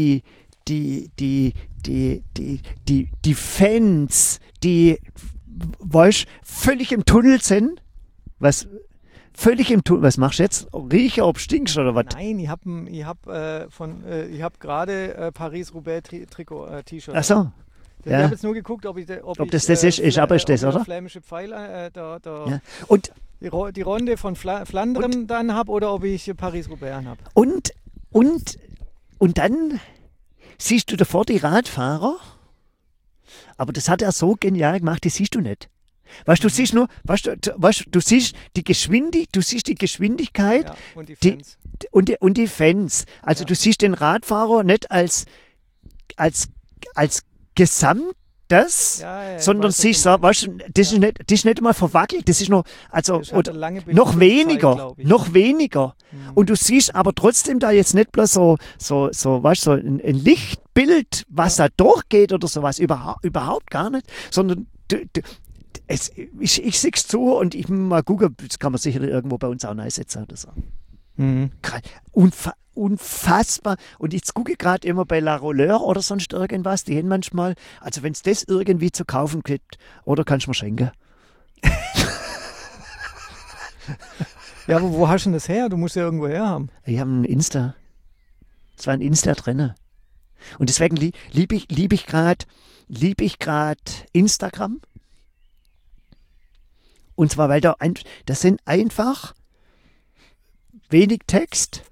die Fans, die, weißt, völlig im Tunnel sind. Was machst du jetzt? Rieche, ob stinkst oder was? Nein, ich hab gerade Paris-Roubaix-T-Shirt. Ach so. Ich Ja. habe jetzt nur geguckt, ob das ist, aber ist das, oder? Flämische Pfeil, Ja. Und die Runde von Flandern dann habe oder ob ich Paris-Roubaix habe. Und dann siehst du davor die Radfahrer, aber das hat er so genial gemacht, die siehst du nicht. Weißt du, siehst nur, du siehst die Geschwindigkeit Ja, und die die- Fans. und die Fans. Also Ja. du siehst den Radfahrer nicht als Gesamtes, Ja, ich sondern weiß, was du siehst so, meinst. weißt du, das ist nicht mal verwackelt, das ist noch, also Das hat oder eine lange noch Bildschirmzeit, weniger, glaub ich. noch weniger. Mhm. Und du siehst aber trotzdem da jetzt nicht bloß weißt du, ein Lichtbild, was da durchgeht oder sowas, überhaupt gar nicht, sondern ich sehe es zu und ich mal gucken, das kann man sicherlich irgendwo bei uns auch einsetzen oder so. Mhm. Unfassbar. Und ich gucke gerade immer bei La Rolleur oder sonst irgendwas, die haben manchmal, also wenn es das irgendwie zu kaufen gibt, oder kannst du mir schenken. Ja, aber wo hast du denn das her? Du musst ja irgendwo her haben. Ich habe ein Insta. Es war ein Insta drin. Und deswegen liebe ich gerade Instagram. Und zwar, weil das sind einfach wenig Text,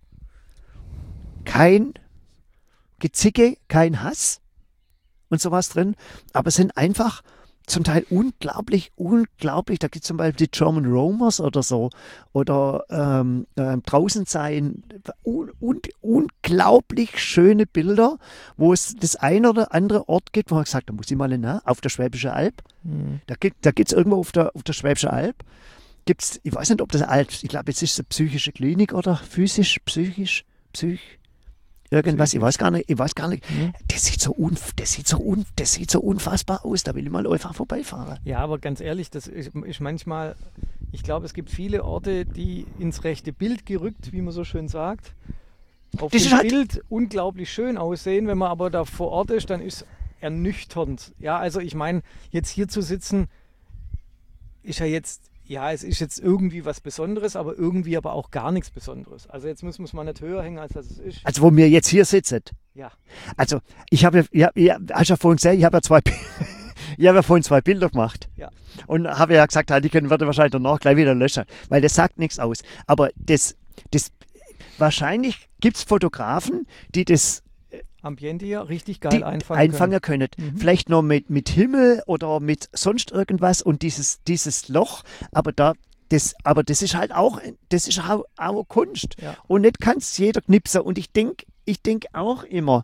kein Gezicke, kein Hass und sowas drin, aber es sind einfach zum Teil unglaublich, da gibt es zum Beispiel die German Roamers oder so, oder draußen sein, unglaublich schöne Bilder, wo es das ein oder andere Ort gibt, wo man gesagt, da muss ich mal hin, auf der Schwäbische Alb, Mhm. da gibt es irgendwo auf der Schwäbische Alb, gibt's, ich weiß nicht, ob das ich glaube, jetzt ist es eine psychische Klinik oder psychisch, irgendwas, ich weiß gar nicht. Mhm. Das sieht so unfassbar aus, da will ich mal einfach vorbeifahren. Ja, aber ganz ehrlich, das ist manchmal, ich glaube, es gibt viele Orte, die ins rechte Bild gerückt, wie man so schön sagt, auf Das dem ist halt- Bild unglaublich schön aussehen. Wenn man aber da vor Ort ist, dann ist es ernüchternd. Ja, also ich meine, jetzt hier zu sitzen, ist ja jetzt, ja, es ist jetzt irgendwie was Besonderes, aber irgendwie aber auch gar nichts Besonderes. Also jetzt muss man nicht höher hängen, als das es ist. Also wo wir jetzt hier sitzen. Ja. Also ich habe hast ja vorhin gesehen, ich habe ja vorhin 2 Bilder gemacht. Ja. Und habe ja gesagt, die können wir wahrscheinlich danach gleich wieder löschen, weil das sagt nichts aus. Aber wahrscheinlich gibt es Fotografen, die das Ambiente hier richtig geil einfangen können. Mhm. Vielleicht noch mit Himmel oder mit sonst irgendwas und dieses Loch, aber das ist halt auch, das ist auch Kunst. Ja. Und nicht kann es jeder knipsen. Und ich denk auch immer,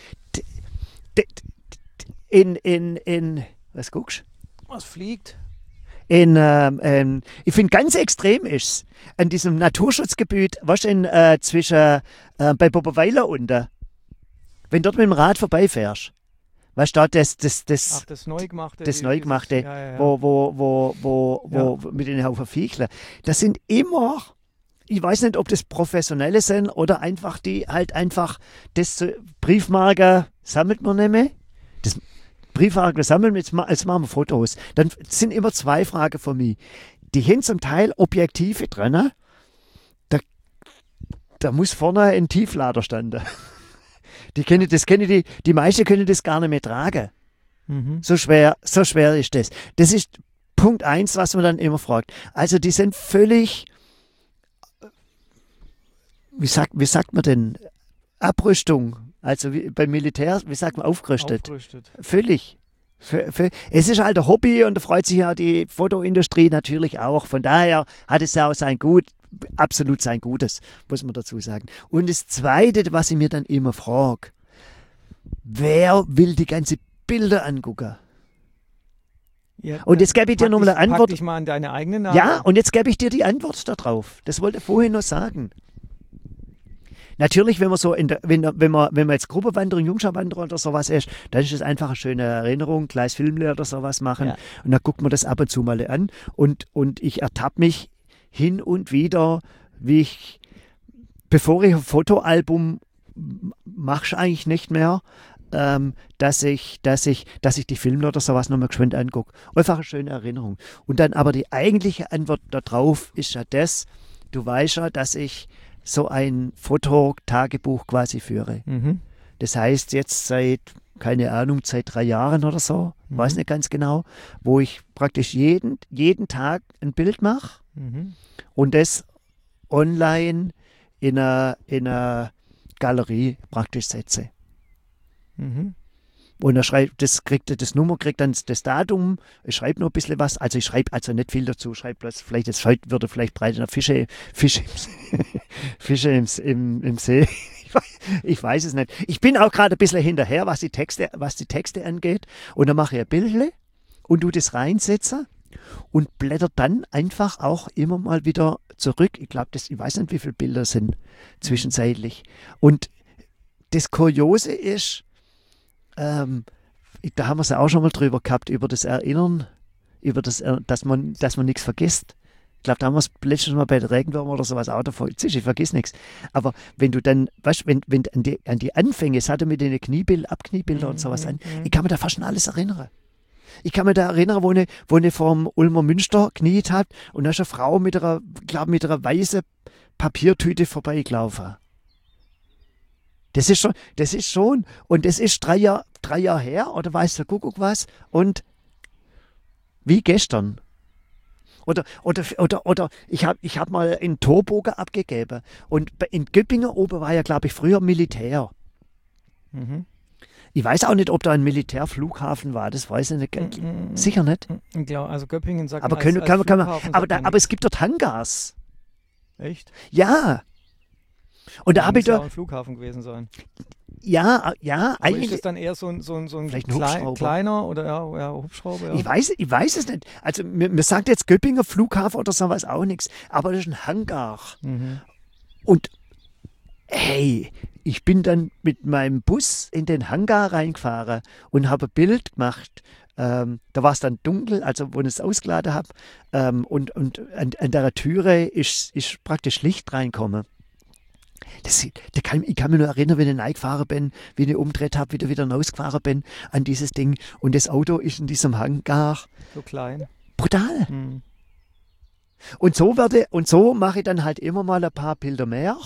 was guckst du? Was fliegt? Ich finde ganz extrem ist an diesem Naturschutzgebiet, was zwischen bei Boberweiler unten, wenn dort mit dem Rad vorbeifährst, weißt du, das Neugemachte. das Neugemachte, Ja. wo mit den Haufen Viechler, das sind immer, ich weiß nicht, ob das Professionelle sind oder einfach die halt einfach das Briefmarke sammelt man nicht mehr. Das Briefmarke sammeln, jetzt machen wir Fotos. Dann sind immer 2 Fragen von mir. Die haben zum Teil Objektive drin. Da muss vorne ein Tieflader standen. Die meisten können das gar nicht mehr tragen. Mhm. So schwer ist das. Das ist Punkt 1, was man dann immer fragt. Also die sind völlig, wie sagt man denn, Abrüstung. Also beim Militär, wie sagt man, aufgerüstet. Völlig. Es ist halt ein Hobby und da freut sich ja die Fotoindustrie natürlich auch. Von daher hat es ja auch absolut sein Gutes, muss man dazu sagen. Und das Zweite, was ich mir dann immer frage, wer will die ganzen Bilder angucken? Ja, Und jetzt gebe ich dir nochmal eine Antwort. Pack dich mal an deine eigene Nase. Ja, und jetzt gebe ich dir die Antwort darauf. Das wollte ich vorhin noch sagen. Natürlich, wenn man so wenn man jetzt Gruppenwanderung, Jungscharwanderung oder sowas ist, dann ist es einfach eine schöne Erinnerung, kleines Filmle oder sowas machen. Ja. Und dann guckt man das ab und zu mal an. Und ich ertappe mich hin und wieder, wie ich, bevor ich ein Fotoalbum mache, eigentlich nicht mehr, dass ich die Filme oder sowas nochmal geschwind angucke. Einfach eine schöne Erinnerung. Und dann aber die eigentliche Antwort darauf ist ja das, du weißt ja, dass ich so ein Fototagebuch quasi führe. Mhm. Das heißt jetzt keine Ahnung, seit 3 Jahren oder so, weiß nicht ganz genau, wo ich praktisch jeden Tag ein Bild mache Mhm. und das online in einer Galerie praktisch setze. Mhm. Und das Nummer kriegt dann das Datum, ich schreibe noch ein bisschen was, also ich schreibe also nicht viel dazu, schreibe bloß, vielleicht jetzt heute würde vielleicht breiter Fische im See. Ich weiß es nicht. Ich bin auch gerade ein bisschen hinterher, was die Texte angeht. Und dann mache ich ein Bildle und du das reinsetze und blätter dann einfach auch immer mal wieder zurück. Ich glaube, ich weiß nicht, wie viele Bilder sind zwischenzeitlich. Und das Kuriose ist, da haben wir es ja auch schon mal drüber gehabt, über das Erinnern, dass man nichts vergisst. Ich glaube, da haben wir es letztes Mal bei der Regenwürmer oder sowas auch davon. Ich vergiss nichts. Aber wenn du dann, weißt du, wenn an die Anfänge, es hatte mit den Abkniebilder und sowas an, ich kann mir da fast an alles erinnern. Ich kann mich da erinnern, wo ich vom Ulmer Münster kniet hat und da ist eine Frau mit einer weißen Papiertüte vorbeigelaufen. Das ist schon, und das ist 3 Jahre her, oder weiß der Kuckuck was, und wie gestern. Oder ich hab mal einen Torbogen abgegeben und in Göppingen oben war ja, glaube ich, früher Militär. Mhm. Ich weiß auch nicht, ob da ein Militärflughafen war, das weiß ich nicht. Sicher nicht. Ja, also Göppingen sagt Aber, man als Flughafen sagt man aber es gibt dort Hangars. nichts. Echt? Ja. Und da habe ich muss ja da. auch ein Flughafen gewesen sein. Ja, Aber ist eigentlich. das dann eher so ein Vielleicht ein Hubschrauber. kleiner oder ja, Hubschrauber? Ja. Ich weiß es nicht. Also mir sagt jetzt Göppinger Flughafen oder sowas auch nichts. Aber das ist ein Hangar. Mhm. Und hey, ich bin dann mit meinem Bus in den Hangar reingefahren und habe ein Bild gemacht. Da war es dann dunkel, also wo ich es ausgeladen habe. Und an der Türe ist praktisch Licht reingekommen. Ich kann mich nur erinnern, wenn ich reingefahren bin, wie ich umgedreht habe, wieder rausgefahren bin an dieses Ding. Und das Auto ist in diesem Hangar. So klein. Brutal. Mhm. Und so mache ich dann halt immer mal ein paar Bilder mehr.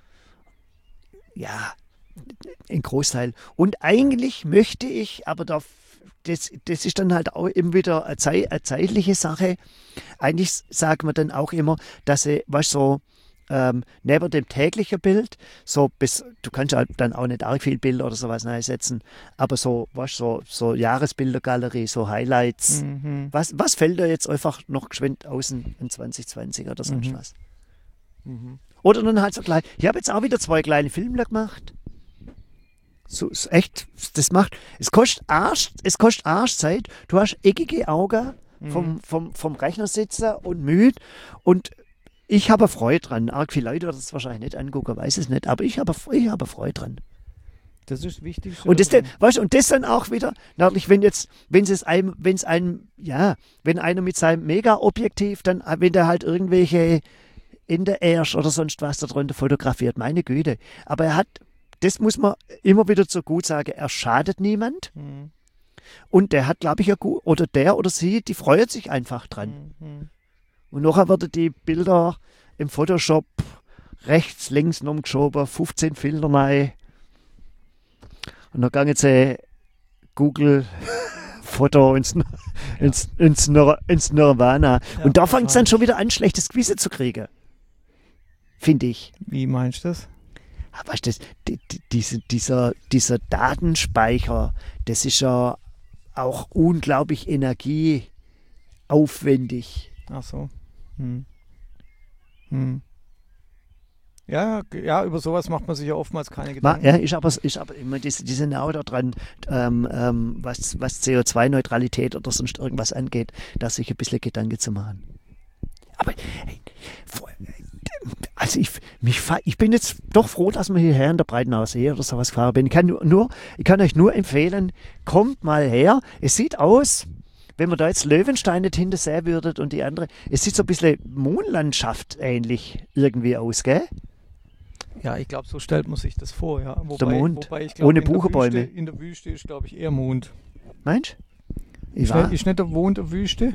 Ja, ein Großteil. Und eigentlich möchte ich, aber das ist dann halt auch immer wieder eine zeitliche Sache. Eigentlich sagt man dann auch immer, dass ich, weißt so, neben dem täglichen Bild, du kannst halt dann auch nicht arg viel Bilder oder sowas reinsetzen, aber so Jahresbildergalerie, so Highlights. Mhm. Was fällt da jetzt einfach noch geschwind außen in 2020 oder sonst was? Mhm. Oder dann halt so klein. Ich habe jetzt auch wieder 2 kleine Filme gemacht. So ist echt, es kostet Arschzeit. Du hast eckige Augen vom Rechner sitzen und müde und ich habe Freude dran. Arg viele Leute werden das wahrscheinlich nicht angucken, weiß es nicht, aber ich habe Freude dran. Das ist wichtig. Und das dann auch wieder, natürlich, wenn einer mit seinem Mega-Objektiv, dann, wenn der halt irgendwelche in der Ersch oder sonst was darunter fotografiert, meine Güte. Aber das muss man immer wieder so gut sagen, er schadet niemand. Mhm. Und der hat, glaube ich, der oder sie, die freut sich einfach dran. Mhm. Und nachher werden die Bilder im Photoshop rechts, links umgeschoben, 15 Filter rein. Und dann gehen sie Google Foto ins Nirvana. Ja, und da fängt es dann schon wieder an, schlechtes Gewissen zu kriegen. Finde ich. Wie meinst du das? Weißt du, dieser Datenspeicher, das ist ja auch unglaublich energieaufwendig. Ach so. Hm. Hm. Ja, über sowas macht man sich ja oftmals keine Gedanken. Ja, ist aber immer die sind auch da dran, was CO2-Neutralität oder sonst irgendwas angeht, da sich ein bisschen Gedanken zu machen. Aber hey, Also ich bin jetzt doch froh, dass wir hierher in der Breitenauer See oder sowas gefahren bin. Ich kann euch nur empfehlen, kommt mal her. Es sieht aus, wenn man da jetzt Löwenstein nicht hinter sehen würdet und die andere, es sieht so ein bisschen Mondlandschaft ähnlich irgendwie aus, gell? Ja, ich glaube, so stellt man sich das vor. Ja. Der Mond, wobei ich glaub, ohne Buchenbäume. In der Wüste ist, glaube ich, eher Mond. Meinst du? Ist nicht der Mond der Wüste?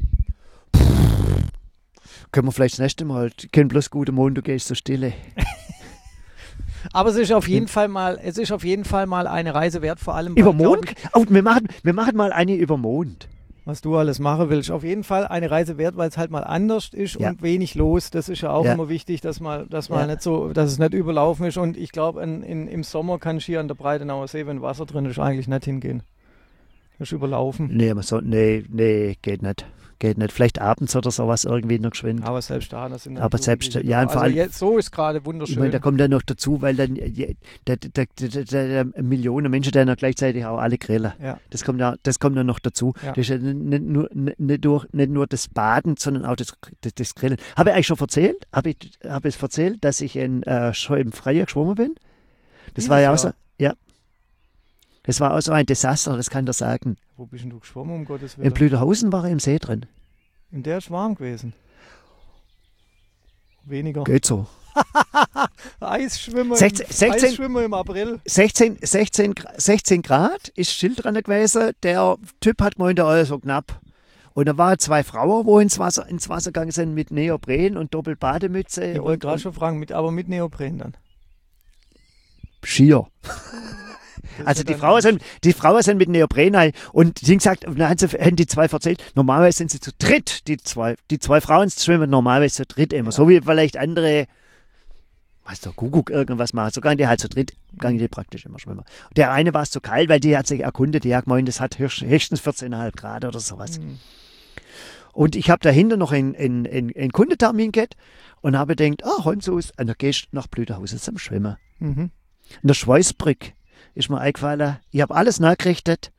Können wir vielleicht das nächste Mal, können bloß gute Mond, du gehst so stille. Aber es ist auf jeden Fall mal eine Reise wert, vor allem Über Mond? Oh, wir machen mal eine über Mond. Was du alles machen willst. Auf jeden Fall eine Reise wert, weil es halt mal anders ist und wenig los. Das ist ja auch immer wichtig, dass nicht so, dass es nicht überlaufen ist. Und ich glaube, im Sommer kannst du hier an der Breitenauer See, wenn Wasser drin ist, eigentlich nicht hingehen. Das ist überlaufen. Nee, geht nicht. Geht nicht. Vielleicht abends oder sowas irgendwie noch geschwind. Aber selbst da sind aber selbst, ja, und vor allem, jetzt, so ist gerade wunderschön. Ich meine, da kommt dann noch dazu, weil dann der Millionen Menschen dann noch gleichzeitig auch alle grillen. Ja. Das kommt dann noch dazu. Ja. Das ist ja nicht nur das Baden, sondern auch das Grillen. Habe ich eigentlich schon erzählt? Habe ich erzählt, dass ich schon im Frühjahr geschwommen bin? Das war ja auch so. Ja. Das war auch so ein Desaster, das kann ich dir sagen. Wo bist denn du geschwommen, um Gottes Willen? In Blüderhausen war ich im See drin. In der ist warm gewesen. Weniger. Geht so. Eisschwimmer, 16 Eisschwimmer im April. 16 Grad ist Schild dran gewesen. Der Typ hat gemeint, so knapp. Und da waren 2 Frauen, wo ins Wasser gegangen sind mit Neopren und Doppelbademütze. Ich wollte gerade schon fragen, aber mit Neopren dann? Schier. Also die Frauen sind mit Neopren rein und die gesagt, dann haben die 2 erzählt, normalerweise sind sie zu dritt, die zwei Frauen schwimmen normalerweise zu dritt immer, so wie vielleicht andere, weißt du, Kuckuck irgendwas machen, so gehen die halt zu dritt, gehen die praktisch immer schwimmen. Der eine war es zu kalt, weil die hat sich erkundet, die hat gemeint, das hat höchstens 14,5 Grad oder sowas. Und ich habe dahinter noch einen Kundentermin gehabt und habe gedacht, Honsus, und dann gehst du nach Blüderhausen zum Schwimmen. In der Schweißbrücke ist mir eingefallen, ich habe alles nachgerichtet.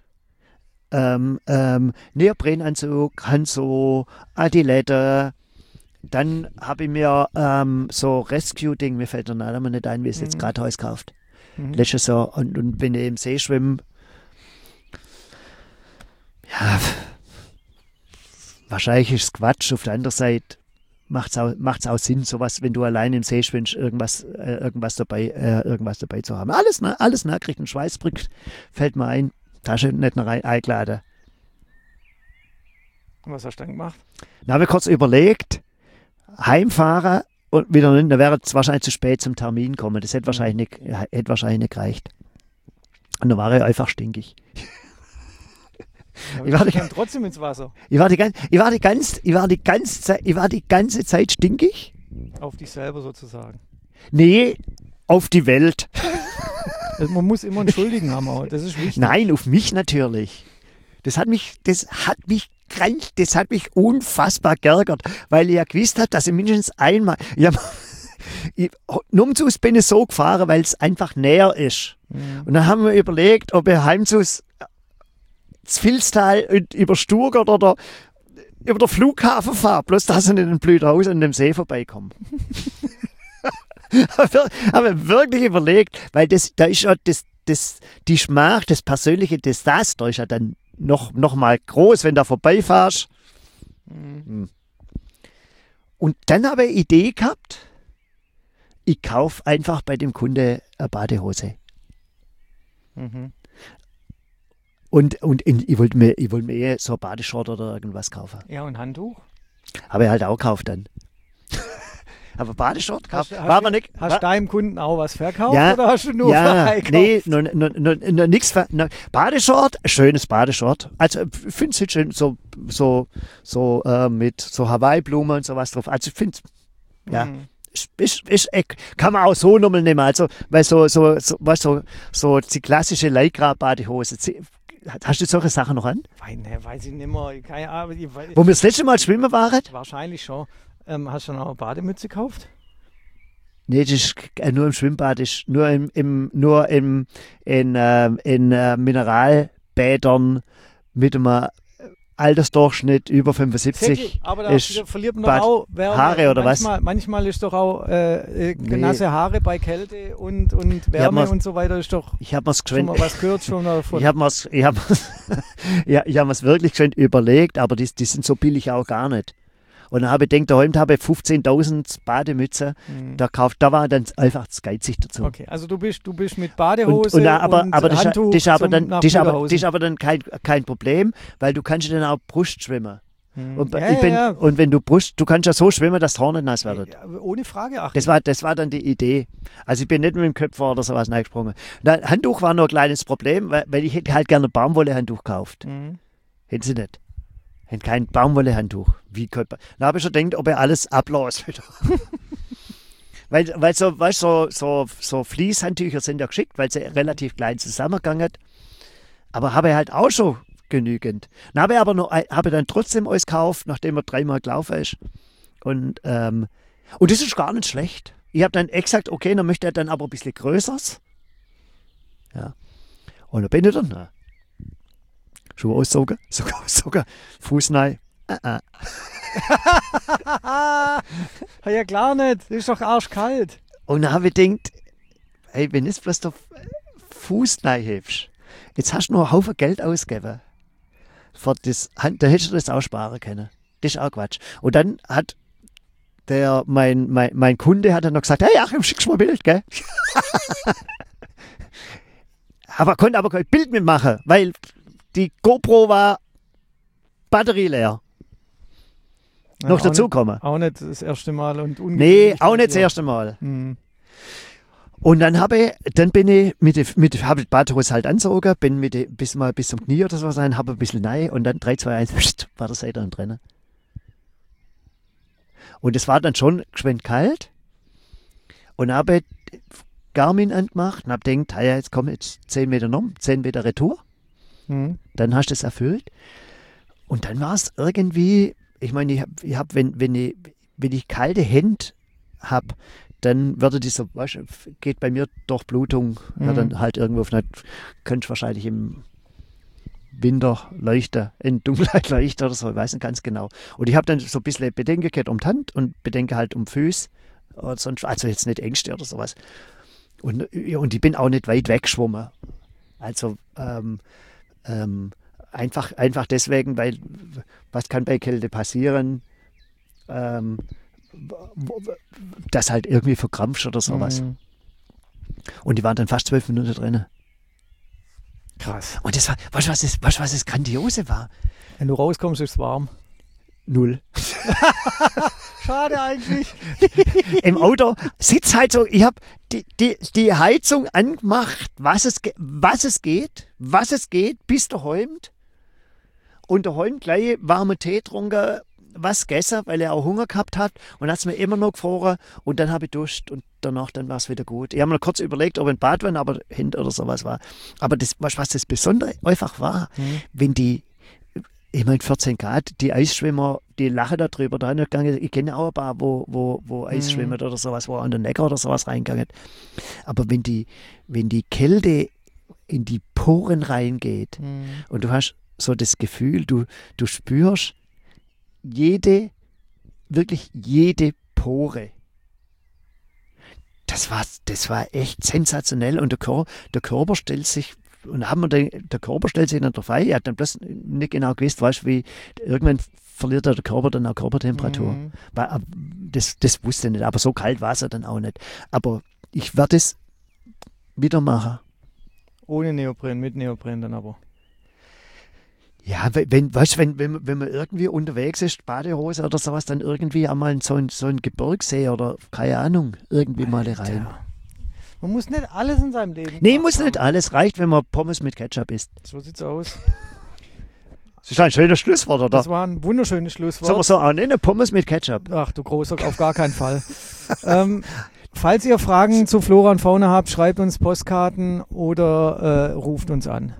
Neoprenanzug, Handschuhe, Adilette. Dann habe ich mir so Rescue-Ding, mir fällt der Name nicht ein, wie es jetzt gerade heißt, gekauft. Letztes Jahr und bin ich im See schwimmen. Ja, wahrscheinlich ist es Quatsch. Auf der anderen Seite macht's auch Sinn, sowas, wenn du allein im See schwimmst, irgendwas dabei zu haben. Alles nachkriegt, ein Schweißbrück fällt mir ein, Tasche nicht noch eingeladen. Was hast du dann gemacht? Dann habe ich kurz überlegt, heimfahren und wieder nicht, dann wäre es wahrscheinlich zu spät zum Termin kommen. Das hätte wahrscheinlich nicht gereicht. Und dann war ich einfach stinkig. Ich war dann trotzdem ins Wasser. Ich war die ganze Zeit stinkig. Auf dich selber sozusagen. Nee, auf die Welt. Also man muss immer einen Schuldigen haben, auch. Das ist wichtig. Nein, auf mich natürlich. Das hat mich unfassbar geärgert, weil ich ja gewusst habe, dass ich mindestens einmal, Numzus bin ich so gefahren, weil es einfach näher ist. Und dann haben wir überlegt, ob ich heimzus das Vilstal und über Stuttgart oder über den Flughafen fahre, bloß dass ich nicht in den Blüderhausen an dem See vorbeikomme. Habe wirklich überlegt, weil da ist ja die Schmach, das persönliche Desaster ist ja dann noch mal groß, wenn du vorbeifährst. Und dann habe ich eine Idee gehabt, ich kaufe einfach bei dem Kunde eine Badehose. Und ich wollte mir eher so ein Badeshort oder irgendwas kaufen. Ja, und Handtuch? Habe ich halt auch gekauft dann. Aber Badeshort Hast du deinem Kunden auch was verkauft oder hast du nur verkauft? Nee, nichts. Badeshort, schönes Badeshort. Also ich finde es schön, so mit so Hawaii-Blumen und sowas drauf. Also ich finde ist kann man auch so nochmal nehmen. Also, weil so die klassische Lycra-Badehose. Hast du solche Sachen noch an? Weiß ich nicht mehr. Keine Ahnung. Wo wir das letzte Mal schwimmen waren? Wahrscheinlich schon. Hast du noch eine Bademütze gekauft? Nee, das ist nur im Schwimmbad, das ist nur in Mineralbädern mit einem Altersdurchschnitt über 75 aber da ist verliert man Bad doch auch Wärme. Haare oder Manchmal ist doch auch nasse Haare bei Kälte und Wärme und so weiter. Ist doch ich habe mir's schon mal was gehört schon davon. Ich habe mir's wirklich geschwind überlegt, aber die sind so billig auch gar nicht. Und dann habe ich gedacht, heute habe ich 15.000 Bademütze. Da war dann einfach das geizig dazu. Okay, also du bist mit Badehose und Handtuch das ist aber dann kein Problem, weil du kannst dann auch Brust schwimmen. Und wenn du kannst ja so schwimmen, dass die Haare nicht nass werden. Ja, ohne Frage. Das war dann die Idee. Also ich bin nicht mit dem Köpfer oder sowas reingesprungen. Handtuch war nur ein kleines Problem, weil ich hätte halt gerne ein Baumwolle-Handtuch gekauft. Hätten sie nicht. Hätten kein Baumwolle-Handtuch. Da habe ich schon gedacht, ob er alles ablässt wieder. weil so Fließhandtücher sind ja geschickt, weil sie relativ klein zusammengegangen. Aber habe ich halt auch schon genügend. Dann habe ich dann trotzdem alles gekauft, nachdem er 3-mal gelaufen ist. Und das ist gar nicht schlecht. Ich habe dann gesagt, okay, dann möchte er dann aber ein bisschen Größeres. Ja. Und dann bin ich dann. Schuhe auszogen, Fuß rein. Ja klar nicht, das ist doch arschkalt. Und dann habe ich gedacht, hey, wenn du bloß der Fuß reinhebst, jetzt hast du noch einen Haufen Geld ausgegeben. Da hättest du das auch sparen können. Das ist auch Quatsch. Und dann hat mein Kunde hat dann noch gesagt, hey Achim, schickst du mal ein Bild, gell? konnte aber kein Bild mitmachen, weil die GoPro war Batterie leer. Ja, noch dazukommen. Auch nicht das erste Mal und nee, auch nicht das erste Mal. Und dann habe ich die Badhose halt angezogen, bin bis zum Knie oder so sein, habe ein bisschen rein und dann 3, 2, 1, war der Seitan drin. Und es war dann schon geschwind kalt und habe Garmin angemacht und habe gedacht, ja, jetzt kommen 10 Meter noch, 10 Meter Retour. Dann hast du es erfüllt. Und dann war es irgendwie, ich meine, wenn ich kalte Hände habe, dann würde dieser, geht bei mir Durchblutung, dann halt irgendwo, könnte wahrscheinlich im Winter leuchten, in Dunkelheit leuchten oder so, ich weiß nicht ganz genau. Und ich habe dann so ein bisschen Bedenken gehabt um die Hand und Bedenken halt um Füße, also jetzt nicht Ängste oder sowas. Und ich bin auch nicht weit weg geschwommen. Also, einfach deswegen, weil was kann bei Kälte passieren, das halt irgendwie verkrampft oder sowas. Und die waren dann fast 12 Minuten drin. Krass. Und das war, was das Grandiose war? Wenn du rauskommst, ist es warm. 0. Schade eigentlich. Im Auto, Sitzheizung, ich habe die Heizung angemacht, was es geht, bis daheim. Und daheim gleich warmen Tee getrunken, was gegessen, weil er auch Hunger gehabt hat. Und dann hat es mir immer noch gefroren und dann habe ich duscht und danach dann war es wieder gut. Ich habe mir kurz überlegt, ob ein Bad war, aber hinten oder sowas war. Aber das, was das Besondere einfach war, wenn ich meine 14 Grad, die Eisschwimmer, die lachen darüber. Ich kenne auch ein paar, wo Eis schwimmen oder sowas, wo an den Neckar oder sowas reingegangen. Aber wenn die Kälte in die Poren reingeht und du hast so das Gefühl, du spürst wirklich jede Pore. Das war echt sensationell und der Körper stellt sich der Körper stellt sich nicht drauf ein. Er hat dann bloß nicht genau gewusst, wie irgendwann verliert der Körper dann auch Körpertemperatur. Das wusste ich nicht, aber so kalt war es ja dann auch nicht. Aber ich werde es wieder machen. Ohne Neopren, mit Neopren dann aber. Ja, wenn man irgendwie unterwegs ist, Badehose oder sowas, dann irgendwie einmal so ein Gebirgssee oder keine Ahnung, irgendwie mal rein. Man muss nicht alles in seinem Leben muss nicht alles. Reicht, wenn man Pommes mit Ketchup isst. So sieht's aus. Das ist ein schönes Schlusswort, oder? Das war ein wunderschönes Schlusswort. Sollen wir so auch nennen? Pommes mit Ketchup. Ach du Großer, auf gar keinen Fall. Falls ihr Fragen zu Flora und Fauna habt, schreibt uns Postkarten oder ruft uns an.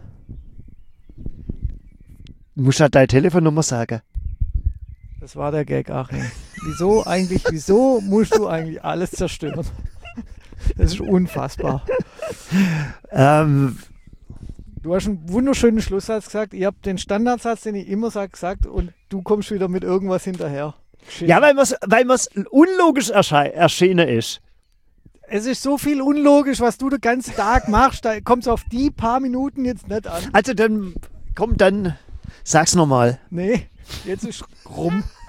Du musst halt deine Telefonnummer sagen. Das war der Gag, Achim. Wieso musst du eigentlich alles zerstören? Das ist unfassbar. Du hast einen wunderschönen Schlusssatz gesagt. Ich habe den Standardsatz, den ich immer sage, gesagt und du kommst wieder mit irgendwas hinterher. Shit. Ja, weil mir's unlogisch erschienen ist. Es ist so viel unlogisch, was du den ganzen Tag machst. Da kommt es auf die paar Minuten jetzt nicht an. Also dann, komm, dann sag's nochmal. Nee, jetzt ist rum.